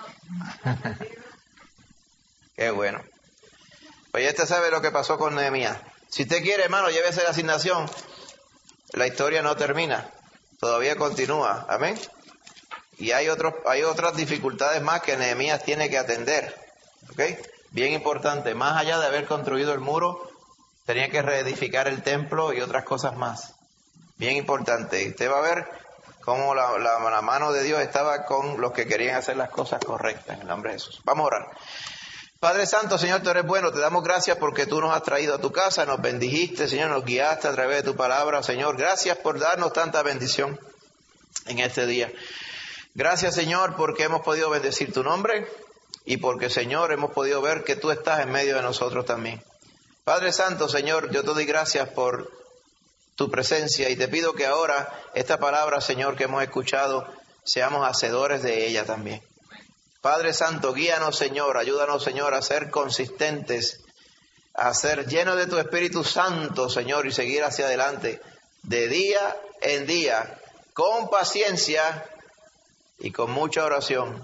Qué bueno. Pues ya usted sabe lo que pasó con Nehemías. Si usted quiere, hermano, llévese la asignación. La historia no termina. Todavía continúa. Amén. Y hay otras dificultades más que Nehemías tiene que atender. ¿Ok? Bien importante. Más allá de haber construido el muro, tenía que reedificar el templo y otras cosas más. Bien importante. Y usted va a ver cómo la mano de Dios estaba con los que querían hacer las cosas correctas. En el nombre de Jesús. Vamos a orar. Padre Santo, Señor, tú eres bueno, te damos gracias porque tú nos has traído a tu casa, nos bendijiste, Señor, nos guiaste a través de tu palabra, Señor. Gracias por darnos tanta bendición en este día. Gracias, Señor, porque hemos podido bendecir tu nombre y porque, Señor, hemos podido ver que tú estás en medio de nosotros también. Padre Santo, Señor, yo te doy gracias por tu presencia y te pido que ahora esta palabra, Señor, que hemos escuchado, seamos hacedores de ella también. Padre Santo, guíanos, Señor, ayúdanos, Señor, a ser consistentes, a ser llenos de tu Espíritu Santo, Señor, y seguir hacia adelante de día en día, con paciencia y con mucha oración,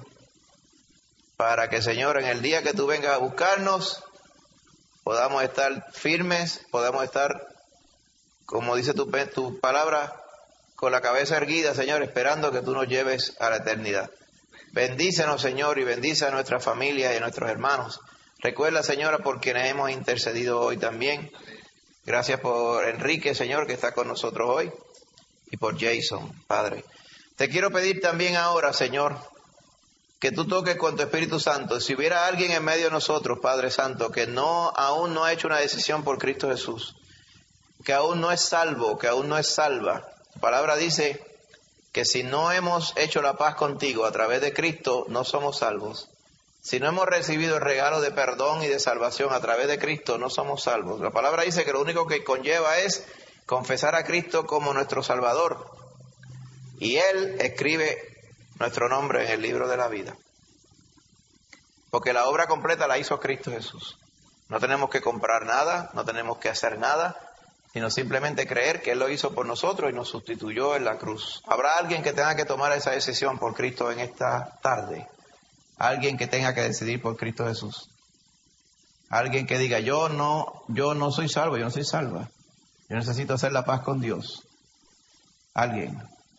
para que, Señor, en el día que tú vengas a buscarnos, podamos estar firmes, podamos estar, como dice tu palabra, con la cabeza erguida, Señor, esperando que tú nos lleves a la eternidad. Bendícenos, Señor, y bendice a nuestras familias y a nuestros hermanos. Recuerda, Señora, por quienes hemos intercedido hoy también. Gracias por Enrique, Señor, que está con nosotros hoy, y por Jason, Padre. Te quiero pedir también ahora, Señor, que tú toques con tu Espíritu Santo. Si hubiera alguien en medio de nosotros, Padre Santo, que aún no ha hecho una decisión por Cristo Jesús, que aún no es salvo, que aún no es salva. Tu palabra dice que si no hemos hecho la paz contigo a través de Cristo, no somos salvos. Si no hemos recibido el regalo de perdón y de salvación a través de Cristo, no somos salvos. La palabra dice que lo único que conlleva es confesar a Cristo como nuestro Salvador. Y Él escribe nuestro nombre en el libro de la vida. Porque la obra completa la hizo Cristo Jesús. No tenemos que comprar nada, no tenemos que hacer nada, sino simplemente creer que Él lo hizo por nosotros y nos sustituyó en la cruz. ¿Habrá alguien que tenga que tomar esa decisión por Cristo en esta tarde? Alguien que tenga que decidir por Cristo Jesús. Alguien que diga, yo no soy salvo, yo no soy salva. Yo necesito hacer la paz con Dios. Alguien.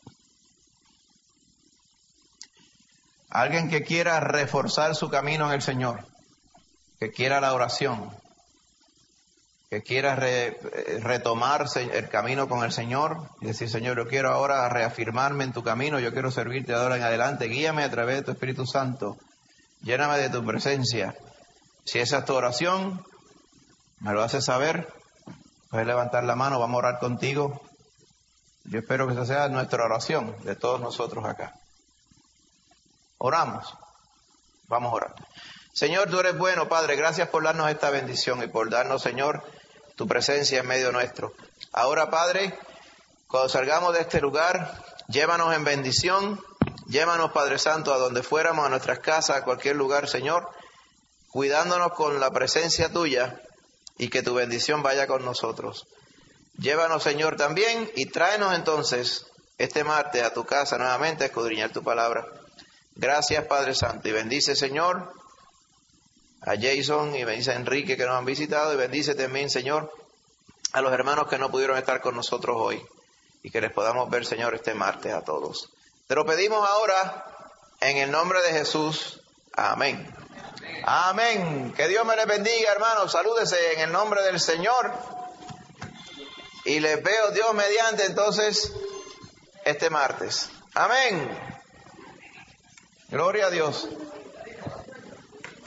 Alguien que quiera reforzar su camino en el Señor. Que quiera la oración. Que quiera retomar el camino con el Señor y decir, Señor, yo quiero ahora reafirmarme en tu camino, yo quiero servirte de ahora en adelante, guíame a través de tu Espíritu Santo, lléname de tu presencia. Si esa es tu oración, me lo haces saber, puedes levantar la mano, vamos a orar contigo. Yo espero que esa sea nuestra oración de todos nosotros acá. Oramos, vamos a orar. Señor, tú eres bueno, Padre, gracias por darnos esta bendición y por darnos, Señor, tu presencia en medio nuestro. Ahora, Padre, cuando salgamos de este lugar, llévanos en bendición, llévanos, Padre Santo, a donde fuéramos, a nuestras casas, a cualquier lugar, Señor, cuidándonos con la presencia tuya y que tu bendición vaya con nosotros. Llévanos, Señor, también y tráenos entonces este martes a tu casa nuevamente a escudriñar tu palabra. Gracias, Padre Santo, y bendice, Señor, a Jason y bendice a Enrique que nos han visitado y bendice también, Señor, a los hermanos que no pudieron estar con nosotros hoy y que les podamos ver, Señor, este martes a todos. Te lo pedimos ahora en el nombre de Jesús. Amén. Amén. Que Dios me les bendiga, hermanos. Salúdese en el nombre del Señor y les veo Dios mediante entonces este martes. Amén. Gloria a Dios.